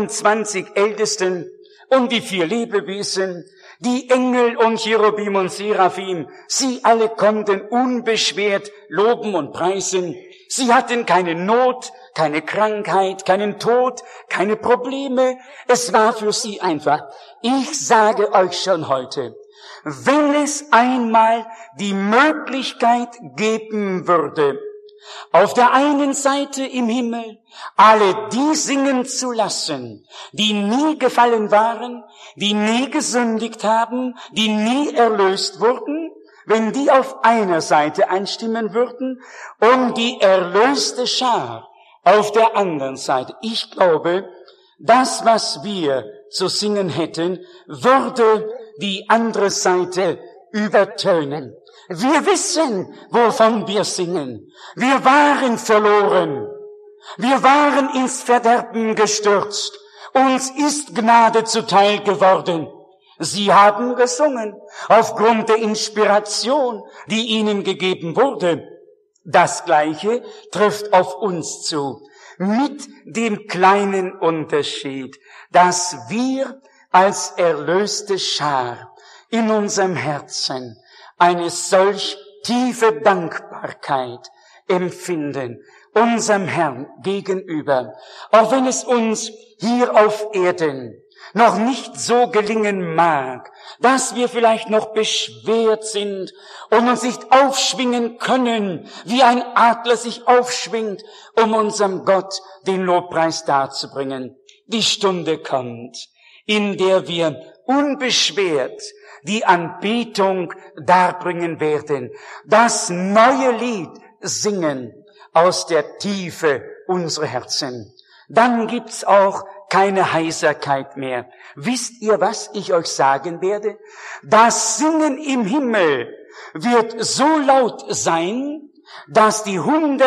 24 Ältesten und die 4 Lebewesen, die Engel und Cherubim und Seraphim, sie alle konnten unbeschwert loben und preisen. Sie hatten keine Not, keine Krankheit, keinen Tod, keine Probleme. Es war für sie einfach. Ich sage euch schon heute, wenn es einmal die Möglichkeit geben würde, auf der einen Seite im Himmel alle die singen zu lassen, die nie gefallen waren, die nie gesündigt haben, die nie erlöst wurden, wenn die auf einer Seite einstimmen würden und die erlöste Schar auf der anderen Seite. Ich glaube, das, was wir zu singen hätten, würde die andere Seite übertönen. Wir wissen, wovon wir singen. Wir waren verloren. Wir waren ins Verderben gestürzt. Uns ist Gnade zuteil geworden. Sie haben gesungen, aufgrund der Inspiration, die ihnen gegeben wurde. Das Gleiche trifft auf uns zu, mit dem kleinen Unterschied, dass wir als erlöste Schar in unserem Herzen eine solch tiefe Dankbarkeit empfinden unserem Herrn gegenüber, auch wenn es uns hier auf Erden noch nicht so gelingen mag, dass wir vielleicht noch beschwert sind und uns nicht aufschwingen können, wie ein Adler sich aufschwingt, um unserem Gott den Lobpreis darzubringen. Die Stunde kommt, in der wir unbeschwert die Anbetung darbringen werden, das neue Lied singen aus der Tiefe unserer Herzen. Dann gibt's auch keine Heiserkeit mehr. Wisst ihr, was ich euch sagen werde? Das Singen im Himmel wird so laut sein, dass die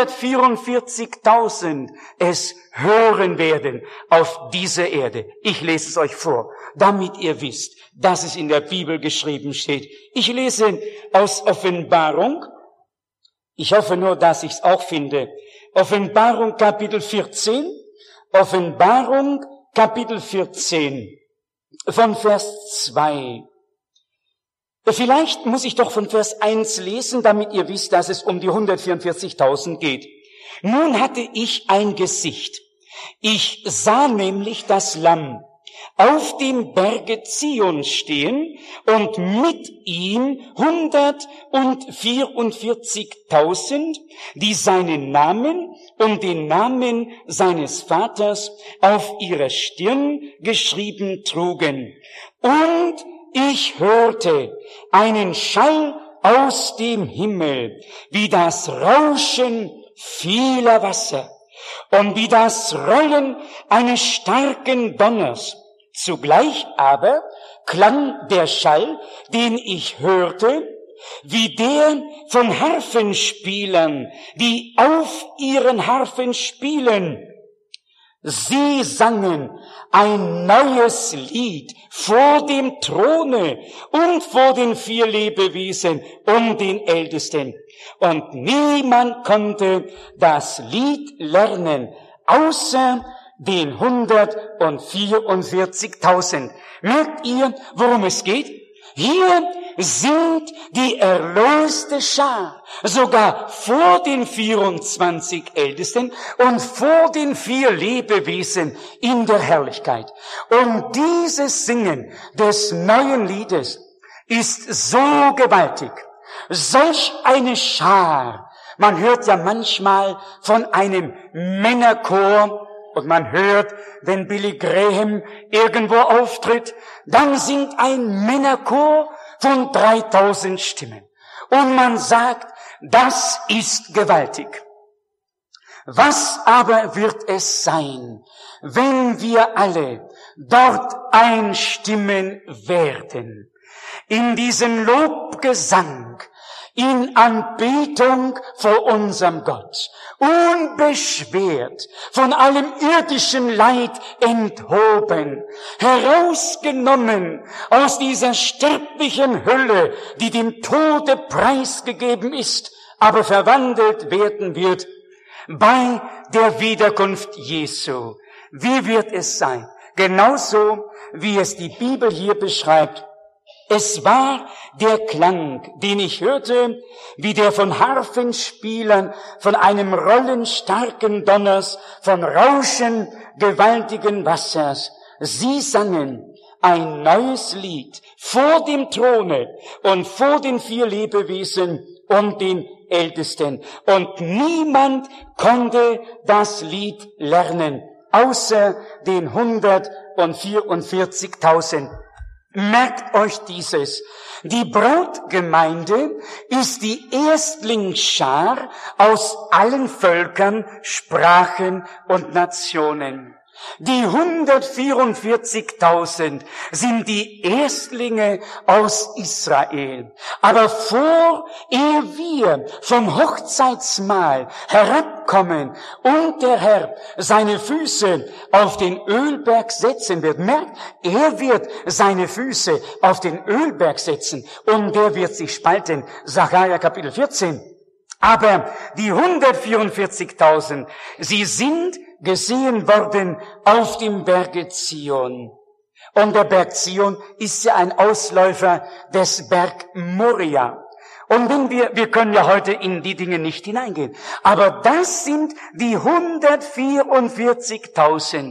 144.000 es hören werden auf dieser Erde. Ich lese es euch vor, damit ihr wisst, dass es in der Bibel geschrieben steht. Ich lese aus Offenbarung. Ich hoffe nur, dass ich es auch finde. Offenbarung Kapitel 14. Offenbarung Kapitel 14 von Vers 2. Vielleicht muss ich doch von Vers 1 lesen, damit ihr wisst, dass es um die 144.000 geht. Nun hatte ich ein Gesicht. Ich sah nämlich das Lamm auf dem Berge Zion stehen und mit ihm 144.000, die seinen Namen und den Namen seines Vaters auf ihrer Stirn geschrieben trugen. Und ich hörte einen Schall aus dem Himmel, wie das Rauschen vieler Wasser und wie das Rollen eines starken Donners. Zugleich aber klang der Schall, den ich hörte, wie der von Harfenspielern, die auf ihren Harfen spielen. Sie sangen ein neues Lied vor dem Throne und vor den 4 Lebewesen und den Ältesten. Und niemand konnte das Lied lernen, außer den 144.000. Merkt ihr, worum es geht? Hier sind die erlöste Schar, sogar vor den 24 Ältesten und vor den 4 Lebewesen in der Herrlichkeit. Und dieses Singen des neuen Liedes ist so gewaltig. Solch eine Schar. Man hört ja manchmal von einem Männerchor, und man hört, wenn Billy Graham irgendwo auftritt, dann singt ein Männerchor von 3000 Stimmen. Und man sagt, das ist gewaltig. Was aber wird es sein, wenn wir alle dort einstimmen werden, in diesen Lobgesang, in Anbetung vor unserem Gott, unbeschwert, von allem irdischen Leid enthoben, herausgenommen aus dieser sterblichen Hülle, die dem Tode preisgegeben ist, aber verwandelt werden wird bei der Wiederkunft Jesu. Wie wird es sein? Genauso, wie es die Bibel hier beschreibt. Es war der Klang, den ich hörte, wie der von Harfenspielern, von einem Rollen starken Donners, von Rauschen gewaltigen Wassers. Sie sangen ein neues Lied vor dem Throne und vor den 4 Lebewesen und den Ältesten. Und niemand konnte das Lied lernen, außer den 144.000. Merkt euch dieses. Die Brautgemeinde ist die Erstlingsschar aus allen Völkern, Sprachen und Nationen. Die 144.000 sind die Erstlinge aus Israel. Aber ehe wir vom Hochzeitsmahl herabkommen und der Herr seine Füße auf den Ölberg setzen wird, merkt, er wird seine Füße auf den Ölberg setzen und der wird sich spalten. Sacharja Kapitel 14. Aber die 144.000, sie sind gesehen worden auf dem Berge Zion. Und der Berg Zion ist ja ein Ausläufer des Berg Moria. Und wenn wir können ja heute in die Dinge nicht hineingehen. Aber das sind die 144.000,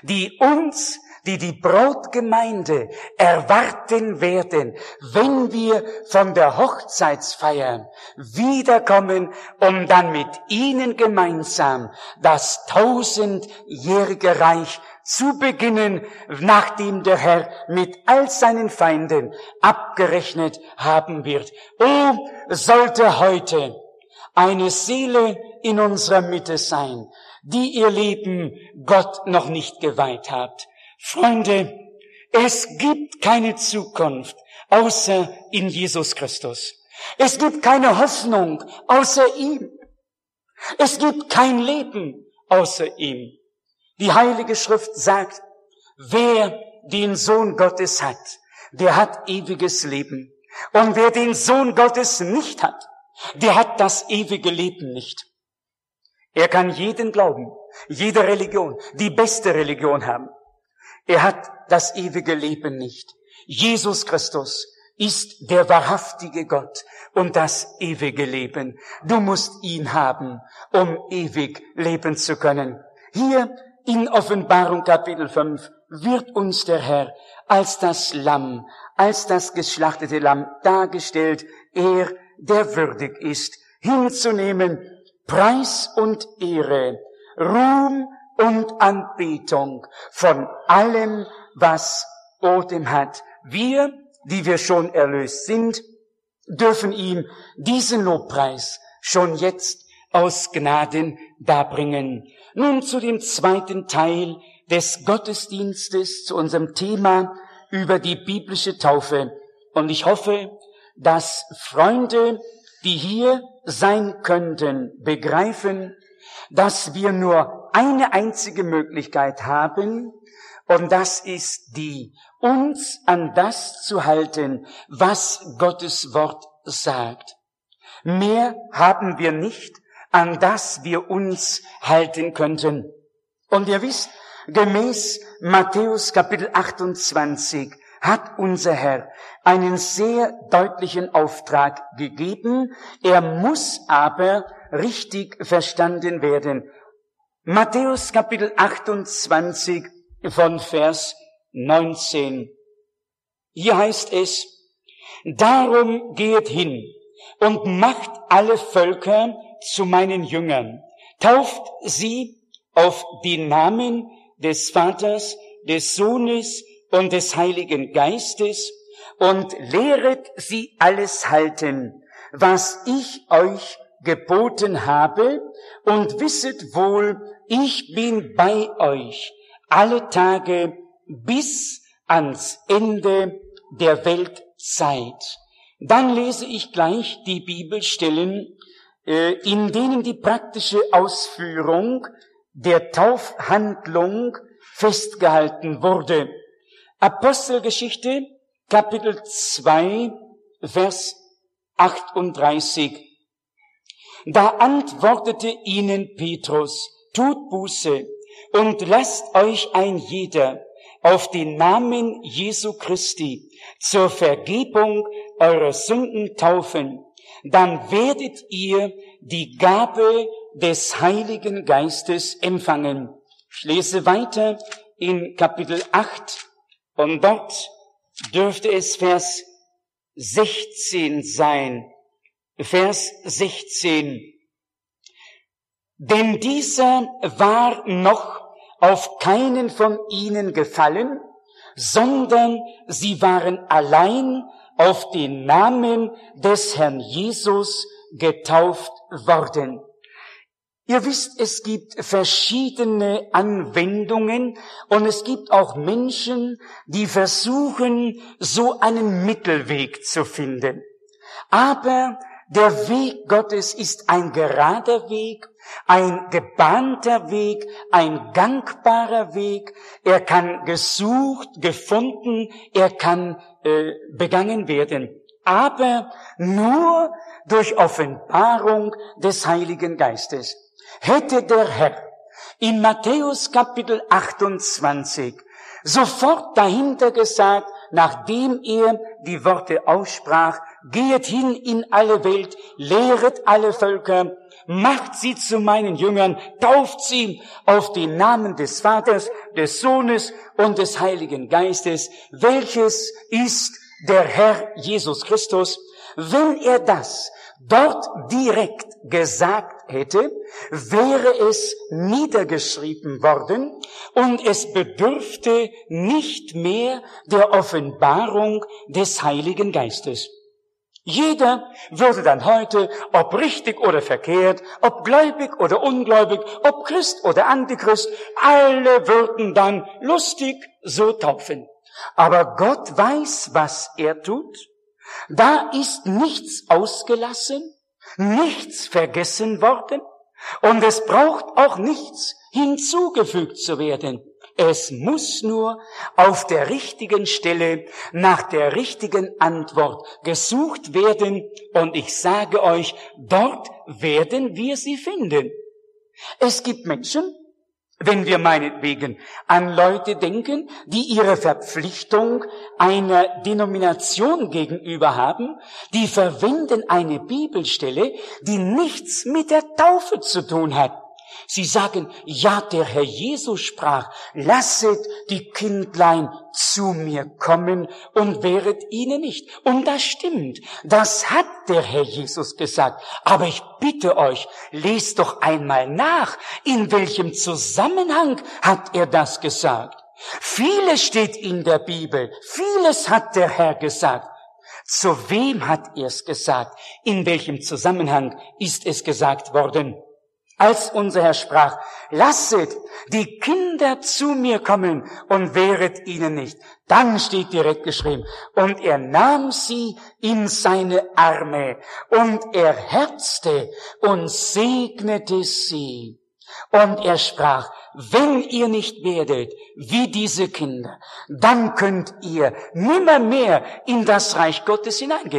die Brautgemeinde erwarten werden, wenn wir von der Hochzeitsfeier wiederkommen, um dann mit ihnen gemeinsam das 1000-jährige Reich zu beginnen, nachdem der Herr mit all seinen Feinden abgerechnet haben wird. Oh, sollte heute eine Seele in unserer Mitte sein, die ihr Leben Gott noch nicht geweiht hat. Freunde, es gibt keine Zukunft außer in Jesus Christus. Es gibt keine Hoffnung außer ihm. Es gibt kein Leben außer ihm. Die Heilige Schrift sagt, wer den Sohn Gottes hat, der hat ewiges Leben. Und wer den Sohn Gottes nicht hat, der hat das ewige Leben nicht. Er kann jeden Glauben, jede Religion, die beste Religion haben. Er hat das ewige Leben nicht. Jesus Christus ist der wahrhaftige Gott und das ewige Leben. Du musst ihn haben, um ewig leben zu können. Hier in Offenbarung Kapitel 5 wird uns der Herr als das Lamm, als das geschlachtete Lamm dargestellt, er, der würdig ist, hinzunehmen Preis und Ehre, Ruhm und Anbetung von allem, was Odem hat. Wir, die wir schon erlöst sind, dürfen ihm diesen Lobpreis schon jetzt aus Gnaden darbringen. Nun zu dem zweiten Teil des Gottesdienstes, zu unserem Thema über die biblische Taufe. Und ich hoffe, dass Freunde, die hier sein könnten, begreifen, dass wir nur eine einzige Möglichkeit haben, und das ist die, uns an das zu halten, was Gottes Wort sagt. Mehr haben wir nicht, an das wir uns halten könnten. Und ihr wisst, gemäß Matthäus Kapitel 28 hat unser Herr einen sehr deutlichen Auftrag gegeben. Er muss aber richtig verstanden werden. Matthäus Kapitel 28 von Vers 19. Hier heißt es: Darum geht hin und macht alle Völker zu meinen Jüngern, tauft sie auf den Namen des Vaters, des Sohnes und des Heiligen Geistes und lehret sie alles halten, was ich euch geboten habe, und wisset wohl, ich bin bei euch alle Tage bis ans Ende der Weltzeit. Dann lese ich gleich die Bibelstellen, in denen die praktische Ausführung der Taufhandlung festgehalten wurde. Apostelgeschichte, Kapitel 2, Vers 38. Da antwortete ihnen Petrus: Tut Buße und lasst euch ein jeder auf den Namen Jesu Christi zur Vergebung eurer Sünden taufen, dann werdet ihr die Gabe des Heiligen Geistes empfangen. Ich lese weiter in Kapitel 8 und dort dürfte es Vers 16 sein. Vers 16. Denn dieser war noch auf keinen von ihnen gefallen, sondern sie waren allein auf den Namen des Herrn Jesus getauft worden. Ihr wisst, es gibt verschiedene Anwendungen und es gibt auch Menschen, die versuchen, so einen Mittelweg zu finden. Aber der Weg Gottes ist ein gerader Weg, ein gebahnter Weg, ein gangbarer Weg. Er kann gesucht, gefunden, er kann begangen werden. Aber nur durch Offenbarung des Heiligen Geistes. Hätte der Herr in Matthäus Kapitel 28 sofort dahinter gesagt, nachdem er die Worte aussprach: Geht hin in alle Welt, lehret alle Völker, macht sie zu meinen Jüngern, tauft sie auf den Namen des Vaters, des Sohnes und des Heiligen Geistes, welches ist der Herr Jesus Christus. Wenn er das dort direkt gesagt hätte, wäre es niedergeschrieben worden und es bedürfte nicht mehr der Offenbarung des Heiligen Geistes. Jeder würde dann heute, ob richtig oder verkehrt, ob gläubig oder ungläubig, ob Christ oder Antichrist, alle würden dann lustig so taufen. Aber Gott weiß, was er tut. Da ist nichts ausgelassen, nichts vergessen worden und es braucht auch nichts hinzugefügt zu werden. Es muss nur auf der richtigen Stelle nach der richtigen Antwort gesucht werden und ich sage euch, dort werden wir sie finden. Es gibt Menschen, wenn wir meinetwegen an Leute denken, die ihre Verpflichtung einer Denomination gegenüber haben, die verwenden eine Bibelstelle, die nichts mit der Taufe zu tun hat. Sie sagen, ja, der Herr Jesus sprach, lasset die Kindlein zu mir kommen und wehret ihnen nicht. Und das stimmt, das hat der Herr Jesus gesagt. Aber ich bitte euch, lest doch einmal nach, in welchem Zusammenhang hat er das gesagt. Vieles steht in der Bibel, vieles hat der Herr gesagt. Zu wem hat er es gesagt? In welchem Zusammenhang ist es gesagt worden? Als unser Herr sprach, lasset die Kinder zu mir kommen und wehret ihnen nicht. Dann steht direkt geschrieben, und er nahm sie in seine Arme und er herzte und segnete sie. Und er sprach, wenn ihr nicht werdet wie diese Kinder, dann könnt ihr nimmermehr in das Reich Gottes hineingehen.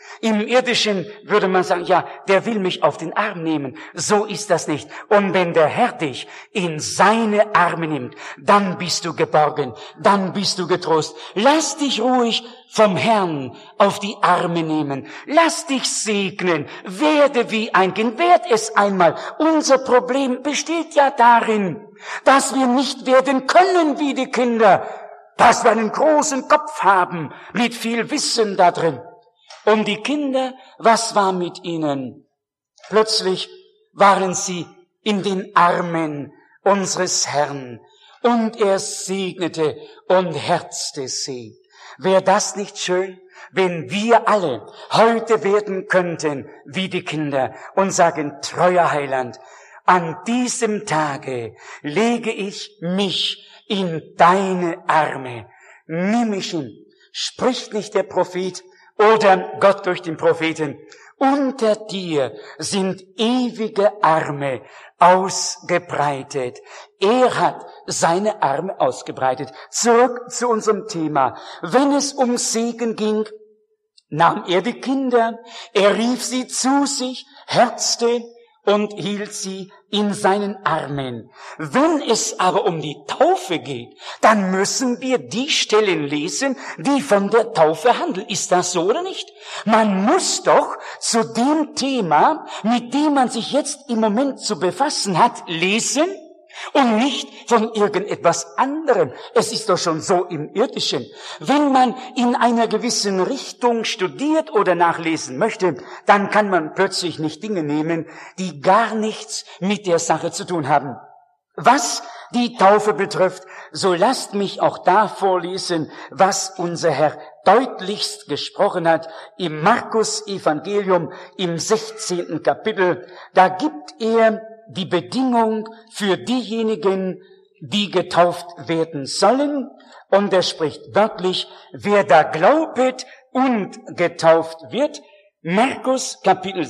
Im Irdischen würde man sagen, ja, der will mich auf den Arm nehmen. So ist das nicht. Und wenn der Herr dich in seine Arme nimmt, dann bist du geborgen, dann bist du getrost. Lass dich ruhig vom Herrn auf die Arme nehmen. Lass dich segnen. Werde wie ein Kind. Werd es einmal. Unser Problem besteht ja darin, dass wir nicht werden können wie die Kinder, dass wir einen großen Kopf haben mit viel Wissen da drin. Und die Kinder, was war mit ihnen? Plötzlich waren sie in den Armen unseres Herrn und er segnete und herzte sie. Wäre das nicht schön, wenn wir alle heute werden könnten wie die Kinder und sagen, treuer Heiland, an diesem Tage lege ich mich in deine Arme. Nimm mich hin. Spricht nicht der Prophet oder Gott durch den Propheten? Unter dir sind ewige Arme ausgebreitet. Er hat seine Arme ausgebreitet. Zurück zu unserem Thema. Wenn es um Segen ging, nahm er die Kinder, er rief sie zu sich, herzte und hielt sie in seinen Armen. Wenn es aber um die Taufe geht, dann müssen wir die Stellen lesen, die von der Taufe handeln. Ist das so oder nicht? Man muss doch zu dem Thema, mit dem man sich jetzt im Moment zu befassen hat, lesen und nicht von irgendetwas anderem. Es ist doch schon so im Irdischen. Wenn man in einer gewissen Richtung studiert oder nachlesen möchte, dann kann man plötzlich nicht Dinge nehmen, die gar nichts mit der Sache zu tun haben. Was die Taufe betrifft, so lasst mich auch da vorlesen, was unser Herr deutlichst gesprochen hat im Markus-Evangelium im 16. Kapitel. Da gibt er die Bedingung für diejenigen, die getauft werden sollen. Und er spricht wörtlich, wer da glaubet und getauft wird. Markus Kapitel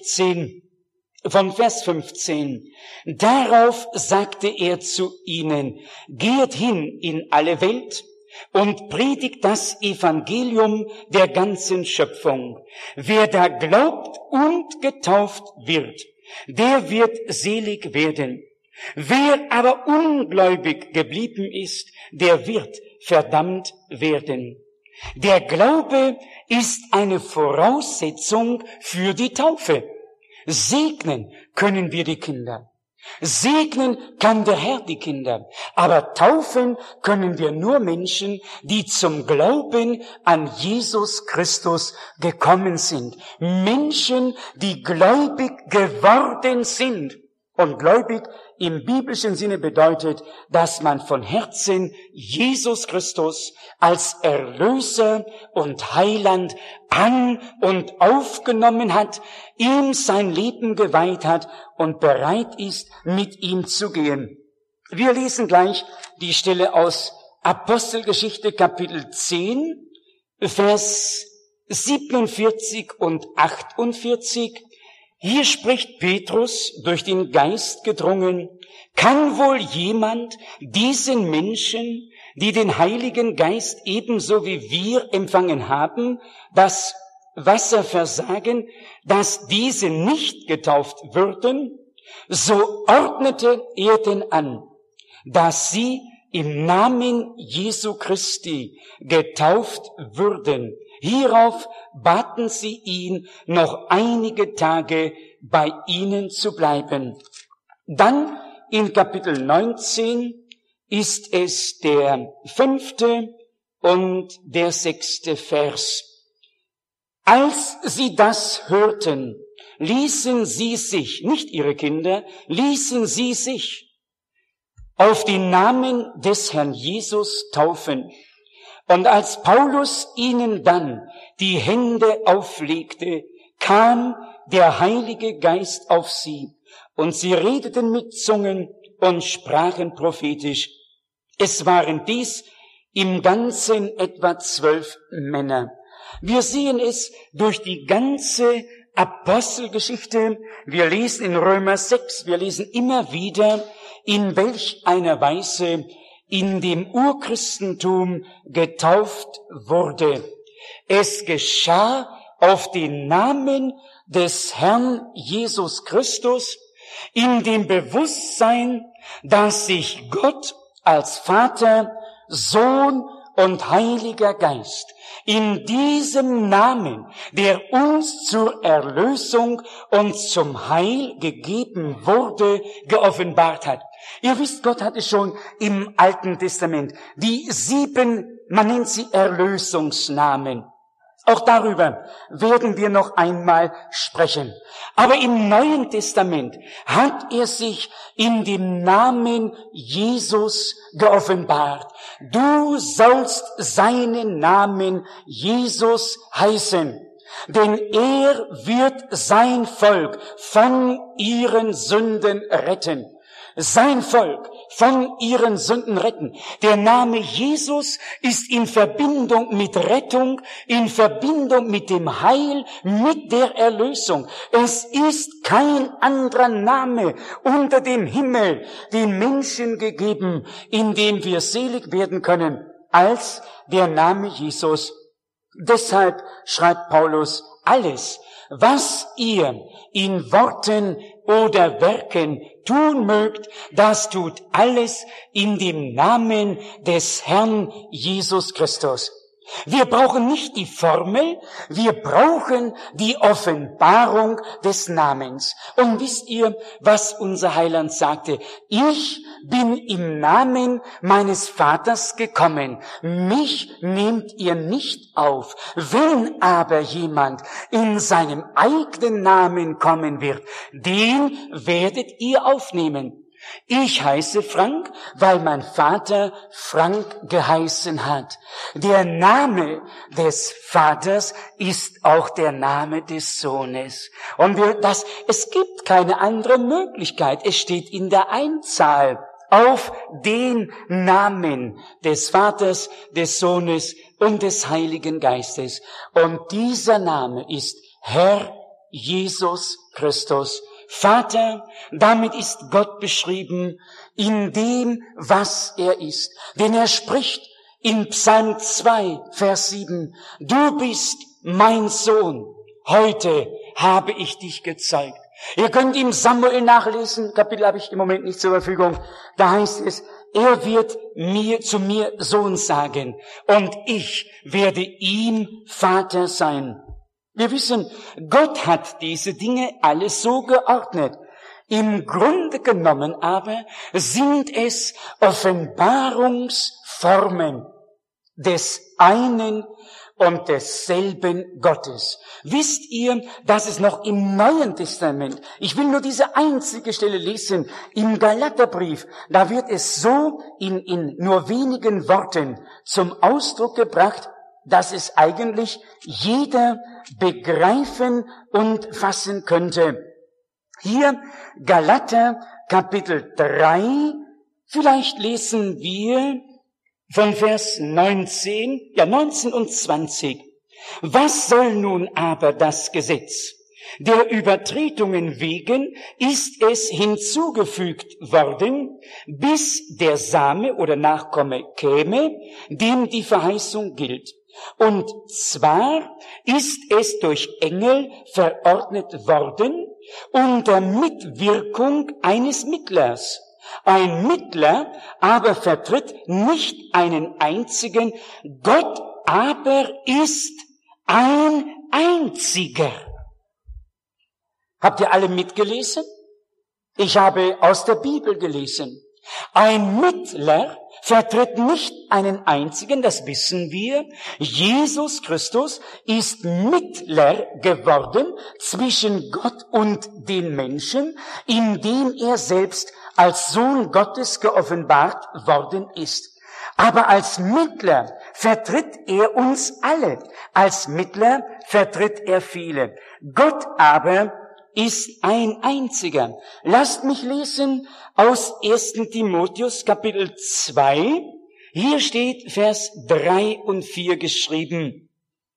16 von Vers 15. Darauf sagte er zu ihnen, geht hin in alle Welt und predigt das Evangelium der ganzen Schöpfung. Wer da glaubt und getauft wird, der wird selig werden. Wer aber ungläubig geblieben ist, der wird verdammt werden. Der Glaube ist eine Voraussetzung für die Taufe. Segnen können wir die Kinder. Segnen kann der Herr die Kinder. Aber taufen können wir nur Menschen, die zum Glauben an Jesus Christus gekommen sind. Menschen, die gläubig geworden sind. Und gläubig im biblischen Sinne bedeutet, dass man von Herzen Jesus Christus als Erlöser und Heiland an- und aufgenommen hat, ihm sein Leben geweiht hat und bereit ist, mit ihm zu gehen. Wir lesen gleich die Stelle aus Apostelgeschichte Kapitel 10, Vers 47 und 48. Hier spricht Petrus, durch den Geist gedrungen, kann wohl jemand diesen Menschen, die den Heiligen Geist ebenso wie wir empfangen haben, das Wasser versagen, dass diese nicht getauft würden? So ordnete er denn an, dass sie im Namen Jesu Christi getauft würden. Hierauf baten sie ihn, noch einige Tage bei ihnen zu bleiben. Dann in Kapitel 19 ist es der 5. und der 6. Vers. Als sie das hörten, ließen sie sich, nicht ihre Kinder, ließen sie sich auf den Namen des Herrn Jesus taufen. Und als Paulus ihnen dann die Hände auflegte, kam der Heilige Geist auf sie, und sie redeten mit Zungen und sprachen prophetisch. Es waren dies im Ganzen etwa 12 Männer. Wir sehen es durch die ganze Apostelgeschichte. Wir lesen in Römer 6, wir lesen immer wieder, in welch einer Weise in dem Urchristentum getauft wurde. Es geschah auf den Namen des Herrn Jesus Christus in dem Bewusstsein, dass sich Gott als Vater, Sohn und Heiliger Geist in diesem Namen, der uns zur Erlösung und zum Heil gegeben wurde, geoffenbart hat. Ihr wisst, Gott hatte schon im Alten Testament die 7, man nennt sie Erlösungsnamen. Auch darüber werden wir noch einmal sprechen. Aber im Neuen Testament hat er sich in dem Namen Jesus geoffenbart. Du sollst seinen Namen Jesus heißen, denn er wird sein Volk von ihren Sünden retten. Sein Volk von ihren Sünden retten. Der Name Jesus ist in Verbindung mit Rettung, in Verbindung mit dem Heil, mit der Erlösung. Es ist kein anderer Name unter dem Himmel den Menschen gegeben, in dem wir selig werden können, als der Name Jesus. Deshalb schreibt Paulus, alles, was ihr in Worten oder Werken tun mögt, das tut alles in dem Namen des Herrn Jesus Christus. Wir brauchen nicht die Formel, wir brauchen die Offenbarung des Namens. Und wisst ihr, was unser Heiland sagte? Ich bin im Namen meines Vaters gekommen. Mich nehmt ihr nicht auf. Wenn aber jemand in seinem eigenen Namen kommen wird, den werdet ihr aufnehmen. Ich heiße Frank, weil mein Vater Frank geheißen hat. Der Name des Vaters ist auch der Name des Sohnes. Und es gibt keine andere Möglichkeit. Es steht in der Einzahl auf den Namen des Vaters, des Sohnes und des Heiligen Geistes. Und dieser Name ist Herr Jesus Christus. Vater, damit ist Gott beschrieben in dem, was er ist. Denn er spricht in Psalm 2, Vers 7, du bist mein Sohn, heute habe ich dich gezeugt. Ihr könnt im Samuel nachlesen, Kapitel habe ich im Moment nicht zur Verfügung, da heißt es, er wird zu mir Sohn sagen und ich werde ihm Vater sein. Wir wissen, Gott hat diese Dinge alles so geordnet. Im Grunde genommen aber sind es Offenbarungsformen des einen und desselben Gottes. Wisst ihr, dass es noch im Neuen Testament, ich will nur diese einzige Stelle lesen, im Galaterbrief, da wird es so in nur wenigen Worten zum Ausdruck gebracht, dass es eigentlich jeder begreifen und fassen könnte. Hier Galater Kapitel 3, vielleicht lesen wir von Vers 19 und 20. Was soll nun aber das Gesetz? Der Übertretungen wegen ist es hinzugefügt worden, bis der Same oder Nachkomme käme, dem die Verheißung gilt. Und zwar ist es durch Engel verordnet worden, unter Mitwirkung eines Mittlers. Ein Mittler aber vertritt nicht einen einzigen, Gott aber ist ein einziger. Habt ihr alle mitgelesen? Ich habe aus der Bibel gelesen. Ein Mittler vertritt nicht einen einzigen, das wissen wir. Jesus Christus ist Mittler geworden zwischen Gott und den Menschen, indem er selbst als Sohn Gottes geoffenbart worden ist. Aber als Mittler vertritt er uns alle. Als Mittler vertritt er viele. Gott aber ist ein einziger. Lasst mich lesen aus 1. Timotheus Kapitel 2. Hier steht Vers 3 und 4 geschrieben.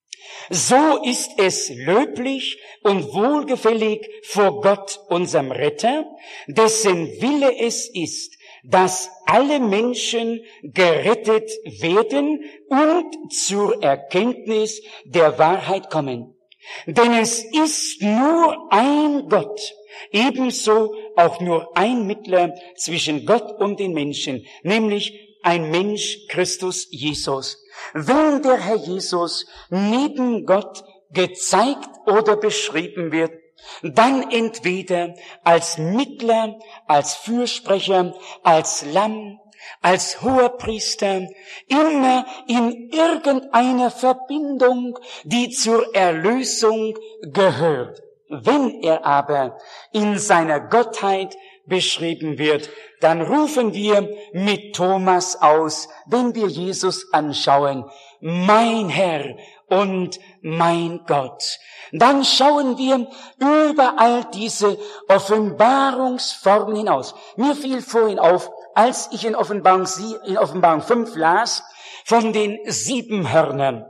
So ist es löblich und wohlgefällig vor Gott, unserem Retter, dessen Wille es ist, dass alle Menschen gerettet werden und zur Erkenntnis der Wahrheit kommen. Denn es ist nur ein Gott, ebenso auch nur ein Mittler zwischen Gott und den Menschen, nämlich ein Mensch, Christus Jesus. Wenn der Herr Jesus neben Gott gezeigt oder beschrieben wird, dann entweder als Mittler, als Fürsprecher, als Lamm, als Hoherpriester, immer in irgendeiner Verbindung, die zur Erlösung gehört. Wenn er aber in seiner Gottheit beschrieben wird, dann rufen wir mit Thomas aus, wenn wir Jesus anschauen, mein Herr und mein Gott. Dann schauen wir über all diese Offenbarungsformen hinaus. Mir fiel vorhin auf, als ich in Offenbarung 5 las, von den 7 Hörnern.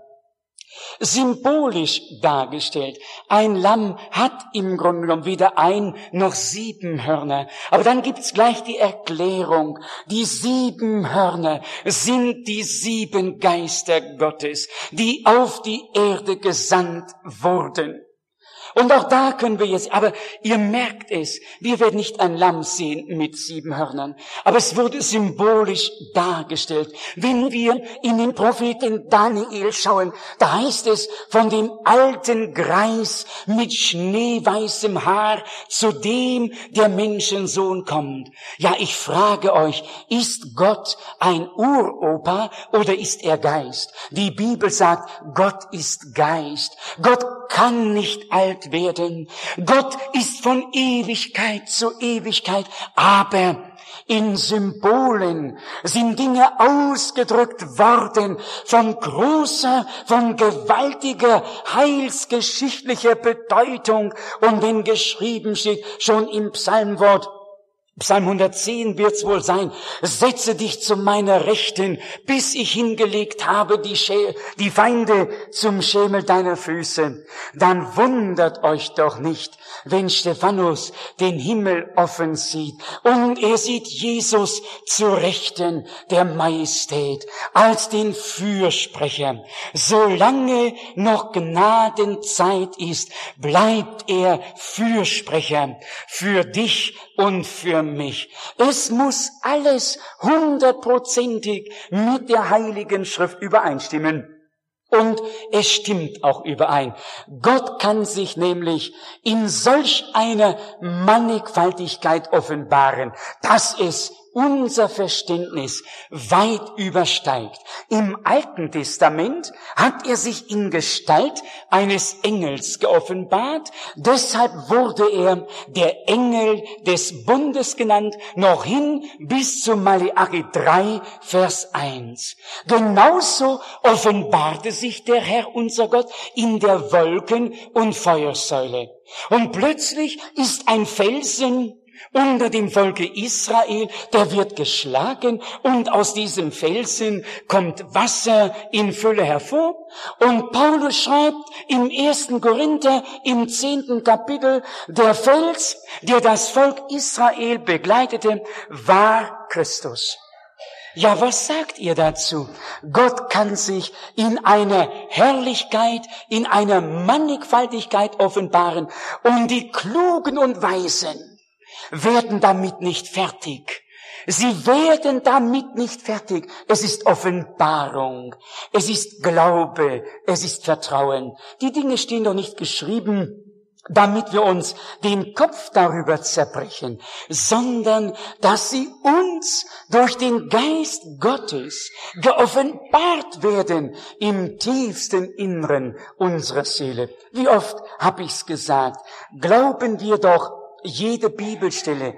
Symbolisch dargestellt. Ein Lamm hat im Grunde genommen weder 1 noch 7 Hörner. Aber dann gibt's gleich die Erklärung. Die 7 Hörner sind die 7 Geister Gottes, die auf die Erde gesandt wurden. Und auch da können wir jetzt, aber ihr merkt es, wir werden nicht ein Lamm sehen mit 7 Hörnern, aber es wurde symbolisch dargestellt. Wenn wir in den Propheten Daniel schauen, da heißt es von dem alten Greis mit schneeweißem Haar, zu dem der Menschensohn kommt. Ja, ich frage euch, ist Gott ein Uropa oder ist er Geist? Die Bibel sagt, Gott ist Geist. Gott kann nicht alt werden. Gott ist von Ewigkeit zu Ewigkeit, aber in Symbolen sind Dinge ausgedrückt worden von großer, von gewaltiger, heilsgeschichtlicher Bedeutung. Und wenn geschrieben steht, schon im Psalmwort, Psalm 110 wird's wohl sein, setze dich zu meiner Rechten, bis ich hingelegt habe die Feinde zum Schemel deiner Füße. Dann wundert euch doch nicht, wenn Stephanus den Himmel offen sieht und er sieht Jesus zur Rechten der Majestät als den Fürsprecher. Solange noch Gnadenzeit ist, bleibt er Fürsprecher für dich und für mich. Es muss alles 100%ig mit der Heiligen Schrift übereinstimmen. Und es stimmt auch überein. Gott kann sich nämlich in solch einer Mannigfaltigkeit offenbaren, dass es unser Verständnis weit übersteigt. Im Alten Testament hat er sich in Gestalt eines Engels geoffenbart. Deshalb wurde er der Engel des Bundes genannt, noch hin bis zu Maleachi 3, Vers 1. Genauso offenbarte sich der Herr, unser Gott, in der Wolken- und Feuersäule. Und plötzlich ist ein Felsen unter dem Volke Israel, der wird geschlagen und aus diesem Felsen kommt Wasser in Fülle hervor. Und Paulus schreibt im 1. Korinther im 10. Kapitel, der Fels, der das Volk Israel begleitete, war Christus. Ja, was sagt ihr dazu? Gott kann sich in einer Herrlichkeit, in einer Mannigfaltigkeit offenbaren und die Klugen und Weisen werden damit nicht fertig. Sie werden damit nicht fertig. Es ist Offenbarung, es ist Glaube, es ist Vertrauen. Die Dinge stehen doch nicht geschrieben, damit wir uns den Kopf darüber zerbrechen, sondern dass sie uns durch den Geist Gottes geoffenbart werden im tiefsten Inneren unserer Seele. Wie oft habe ich's gesagt, glauben wir doch jede Bibelstelle,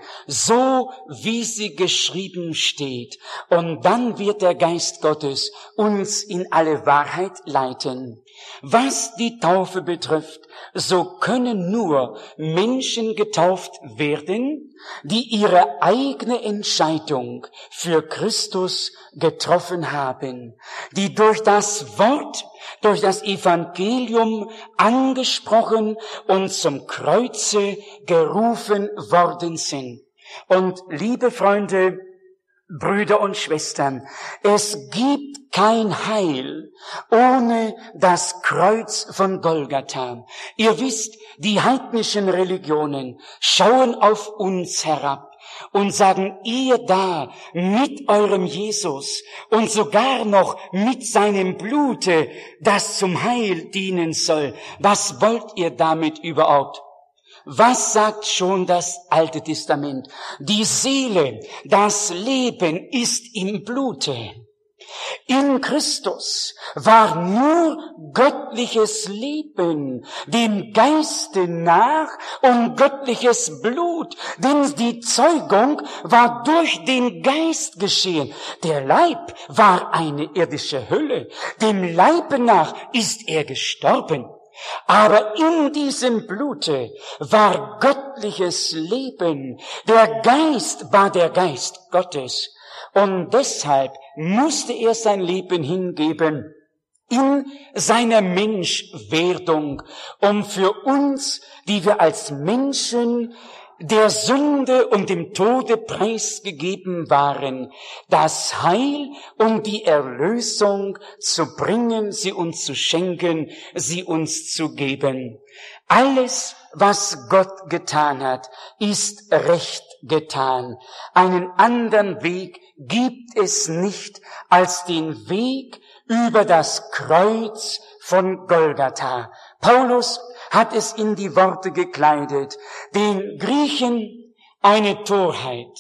so wie sie geschrieben steht. Und dann wird der Geist Gottes uns in alle Wahrheit leiten. Was die Taufe betrifft, so können nur Menschen getauft werden, die ihre eigene Entscheidung für Christus getroffen haben, die durch das Wort, durch das Evangelium angesprochen und zum Kreuze gerufen worden sind. Und liebe Freunde, Brüder und Schwestern, es gibt kein Heil ohne das Kreuz von Golgatha. Ihr wisst, die heidnischen Religionen schauen auf uns herab und sagen, ihr da mit eurem Jesus und sogar noch mit seinem Blute, das zum Heil dienen soll. Was wollt ihr damit überhaupt? Was sagt schon das Alte Testament? Die Seele, das Leben ist im Blute. In Christus war nur göttliches Leben, dem Geiste nach und göttliches Blut, denn die Zeugung war durch den Geist geschehen. Der Leib war eine irdische Hülle, dem Leibe nach ist er gestorben. Aber in diesem Blute war göttliches Leben. Der Geist war der Geist Gottes. Und deshalb musste er sein Leben hingeben in seiner Menschwerdung, um für uns, die wir als Menschen der Sünde und dem Tode preisgegeben waren, das Heil und die Erlösung zu bringen, sie uns zu schenken, sie uns zu geben. Alles, was Gott getan hat, ist recht getan. Einen anderen Weg gibt es nicht als den Weg über das Kreuz von Golgatha. Paulus hat es in die Worte gekleidet, den Griechen eine Torheit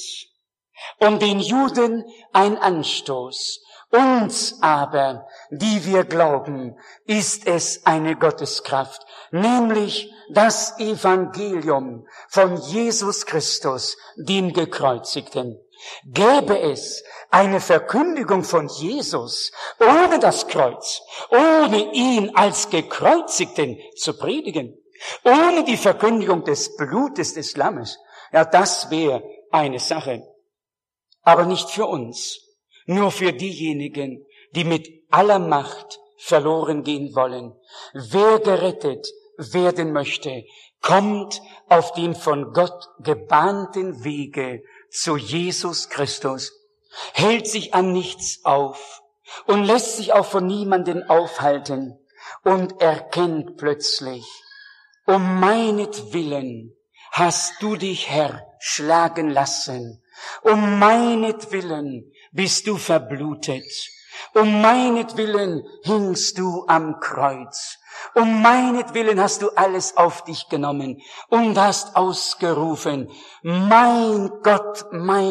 und den Juden ein Anstoß. Uns aber, die wir glauben, ist es eine Gotteskraft, nämlich das Evangelium von Jesus Christus, dem Gekreuzigten. Gäbe es eine Verkündigung von Jesus ohne das Kreuz, ohne ihn als Gekreuzigten zu predigen, ohne die Verkündigung des Blutes des Lammes, ja, das wäre eine Sache. Aber nicht für uns, nur für diejenigen, die mit aller Macht verloren gehen wollen. Wer gerettet werden möchte, kommt auf den von Gott gebahnten Wege zu Jesus Christus, hält sich an nichts auf und lässt sich auch von niemanden aufhalten und erkennt plötzlich, um meinetwillen hast du dich, Herr, schlagen lassen, um meinetwillen bist du verblutet, um meinetwillen hingst du am Kreuz. Um meinetwillen hast du alles auf dich genommen und hast ausgerufen, mein Gott,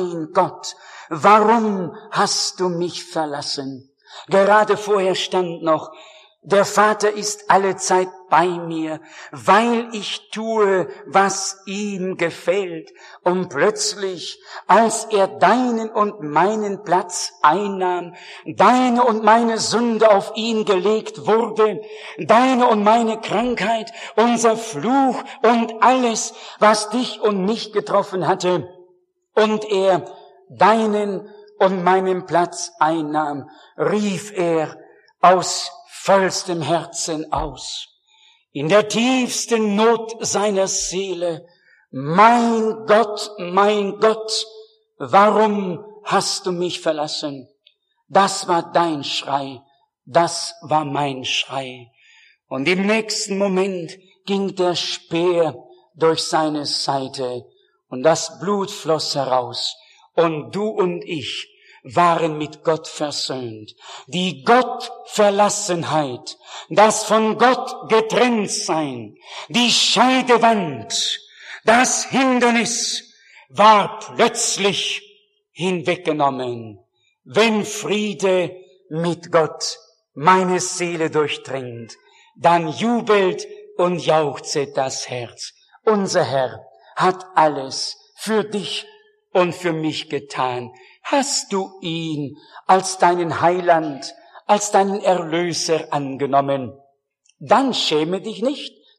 warum hast du mich verlassen? Gerade vorher stand noch, der Vater ist allezeit bei mir, weil ich tue, was ihm gefällt. Und plötzlich, als er deinen und meinen Platz einnahm, deine und meine Sünde auf ihn gelegt wurde, deine und meine Krankheit, unser Fluch und alles, was dich und mich getroffen hatte, und er deinen und meinen Platz einnahm, rief er aus vollstem Herzen aus, in der tiefsten Not seiner Seele, mein Gott, warum hast du mich verlassen? Das war dein Schrei, das war mein Schrei. Und im nächsten Moment ging der Speer durch seine Seite und das Blut floss heraus und du und ich waren mit Gott versöhnt. Die Gottverlassenheit, das von Gott getrennt sein, die Scheidewand, das Hindernis war plötzlich hinweggenommen. Wenn Friede mit Gott meine Seele durchdringt, dann jubelt und jauchzet das Herz. Unser Herr hat alles für dich und für mich getan. Hast du ihn als deinen Heiland, als deinen Erlöser angenommen? Dann schäme dich nicht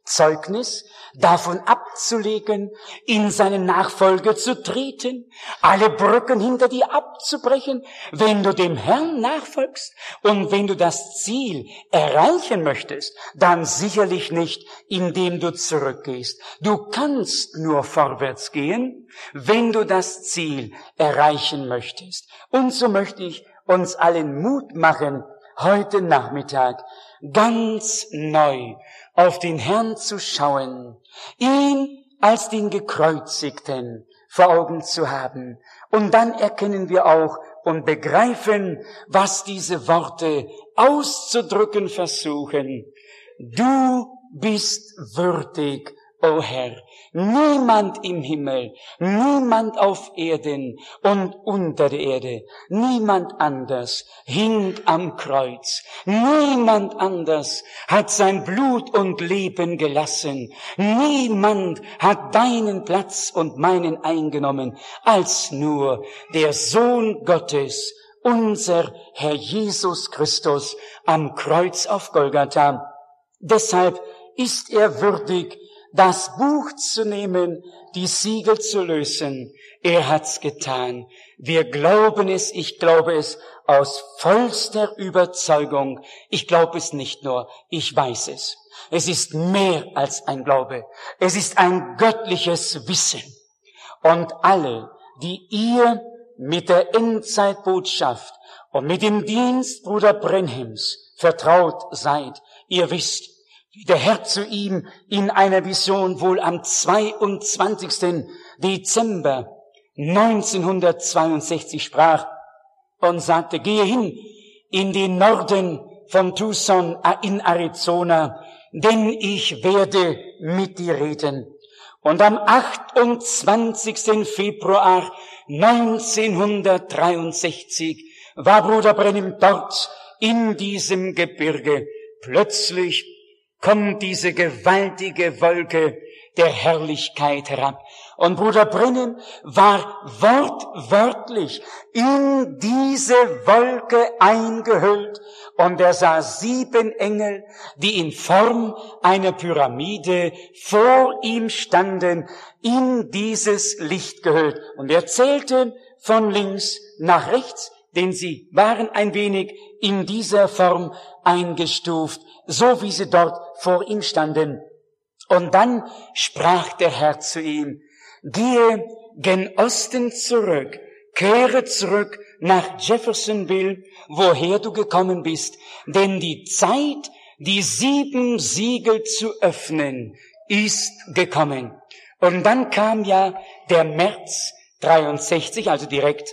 Zeugnis, davon abzulegen, in seine Nachfolge zu treten, alle Brücken hinter dir abzubrechen, wenn du dem Herrn nachfolgst und wenn du das Ziel erreichen möchtest, dann sicherlich nicht, indem du zurückgehst. Du kannst nur vorwärts gehen, wenn du das Ziel erreichen möchtest. Und so möchte ich uns allen Mut machen, heute Nachmittag ganz neu auf den Herrn zu schauen, ihn als den Gekreuzigten vor Augen zu haben. Und dann erkennen wir auch und begreifen, was diese Worte auszudrücken versuchen. Du bist würdig, o Herr. Niemand im Himmel, niemand auf Erden und unter der Erde, niemand anders hing am Kreuz. Niemand anders hat sein Blut und Leben gelassen. Niemand hat deinen Platz und meinen eingenommen, als nur der Sohn Gottes, unser Herr Jesus Christus, am Kreuz auf Golgatha. Deshalb ist er würdig, das Buch zu nehmen, die Siegel zu lösen. Er hat's getan. Wir glauben es, ich glaube es aus vollster Überzeugung. Ich glaube es nicht nur, ich weiß es. Es ist mehr als ein Glaube. Es ist ein göttliches Wissen. Und alle, die ihr mit der Endzeitbotschaft und mit dem Dienst Bruder Brenhims vertraut seid, ihr wisst, wie der Herr zu ihm in einer Vision wohl am 22. Dezember 1962 sprach und sagte, gehe hin in den Norden von Tucson in Arizona, denn ich werde mit dir reden. Und am 28. Februar 1963 war Bruder Brenhim dort in diesem Gebirge. Plötzlich kommt diese gewaltige Wolke der Herrlichkeit herab. Und Bruder Brenhim war wortwörtlich in diese Wolke eingehüllt. Und er sah 7 Engel, die in Form einer Pyramide vor ihm standen, in dieses Licht gehüllt. Und er zählte von links nach rechts, denn sie waren ein wenig in dieser Form eingestuft, so wie sie dort vor ihm standen. Und dann sprach der Herr zu ihm, gehe gen Osten zurück, kehre zurück nach Jeffersonville, woher du gekommen bist, denn die Zeit, die 7 Siegel zu öffnen, ist gekommen. Und dann kam ja der März 63, also direkt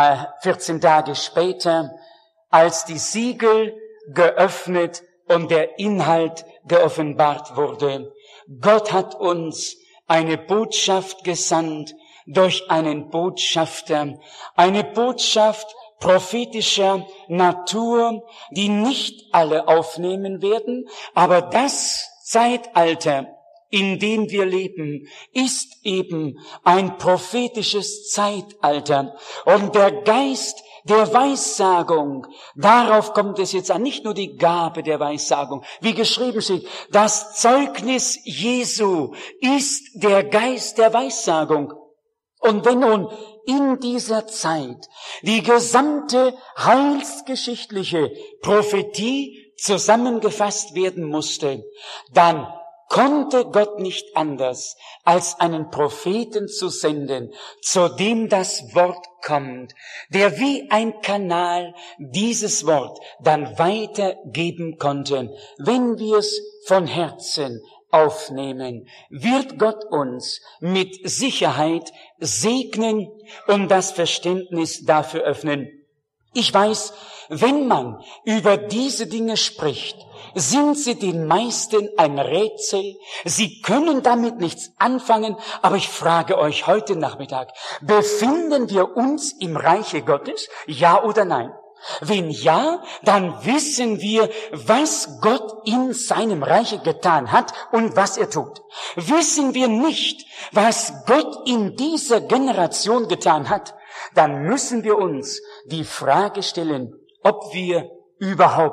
14 Tage später, als die Siegel geöffnet und der Inhalt geoffenbart wurde. Gott hat uns eine Botschaft gesandt durch einen Botschafter, eine Botschaft prophetischer Natur, die nicht alle aufnehmen werden, aber das Zeitalter, in dem wir leben, ist eben ein prophetisches Zeitalter. Und der Geist der Weissagung, darauf kommt es jetzt an, nicht nur die Gabe der Weissagung, wie geschrieben steht, das Zeugnis Jesu ist der Geist der Weissagung. Und wenn nun in dieser Zeit die gesamte heilsgeschichtliche Prophetie zusammengefasst werden musste, dann konnte Gott nicht anders, als einen Propheten zu senden, zu dem das Wort kommt, der wie ein Kanal dieses Wort dann weitergeben konnte. Wenn wir es von Herzen aufnehmen, wird Gott uns mit Sicherheit segnen und das Verständnis dafür öffnen. Ich weiß, wenn man über diese Dinge spricht, sind sie den meisten ein Rätsel. Sie können damit nichts anfangen, aber ich frage euch heute Nachmittag, befinden wir uns im Reiche Gottes? Ja oder nein? Wenn ja, dann wissen wir, was Gott in seinem Reiche getan hat und was er tut. Wissen wir nicht, was Gott in dieser Generation getan hat, dann müssen wir uns die Frage stellen, ob wir überhaupt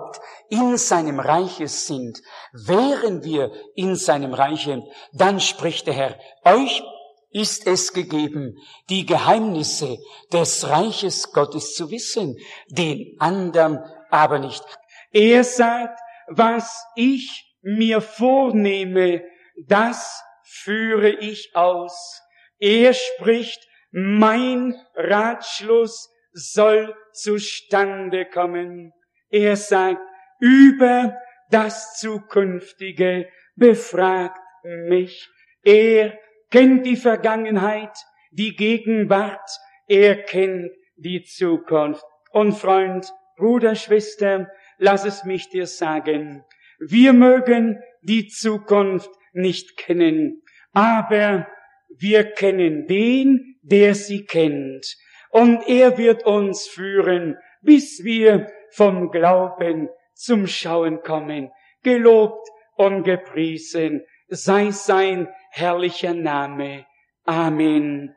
in seinem Reiche sind, wären wir in seinem Reiche, dann spricht der Herr, euch ist es gegeben, die Geheimnisse des Reiches Gottes zu wissen, den anderen aber nicht. Er sagt, was ich mir vornehme, das führe ich aus. Er spricht, mein Ratschluss soll zustande kommen. Er sagt, über das Zukünftige befragt mich. Er kennt die Vergangenheit, die Gegenwart, er kennt die Zukunft. Und Freund, Bruder, Schwester, lass es mich dir sagen, wir mögen die Zukunft nicht kennen, aber wir kennen den, der sie kennt. Und er wird uns führen, bis wir vom Glauben zum Schauen kommen. Gelobt und gepriesen sei sein herrlicher Name. Amen.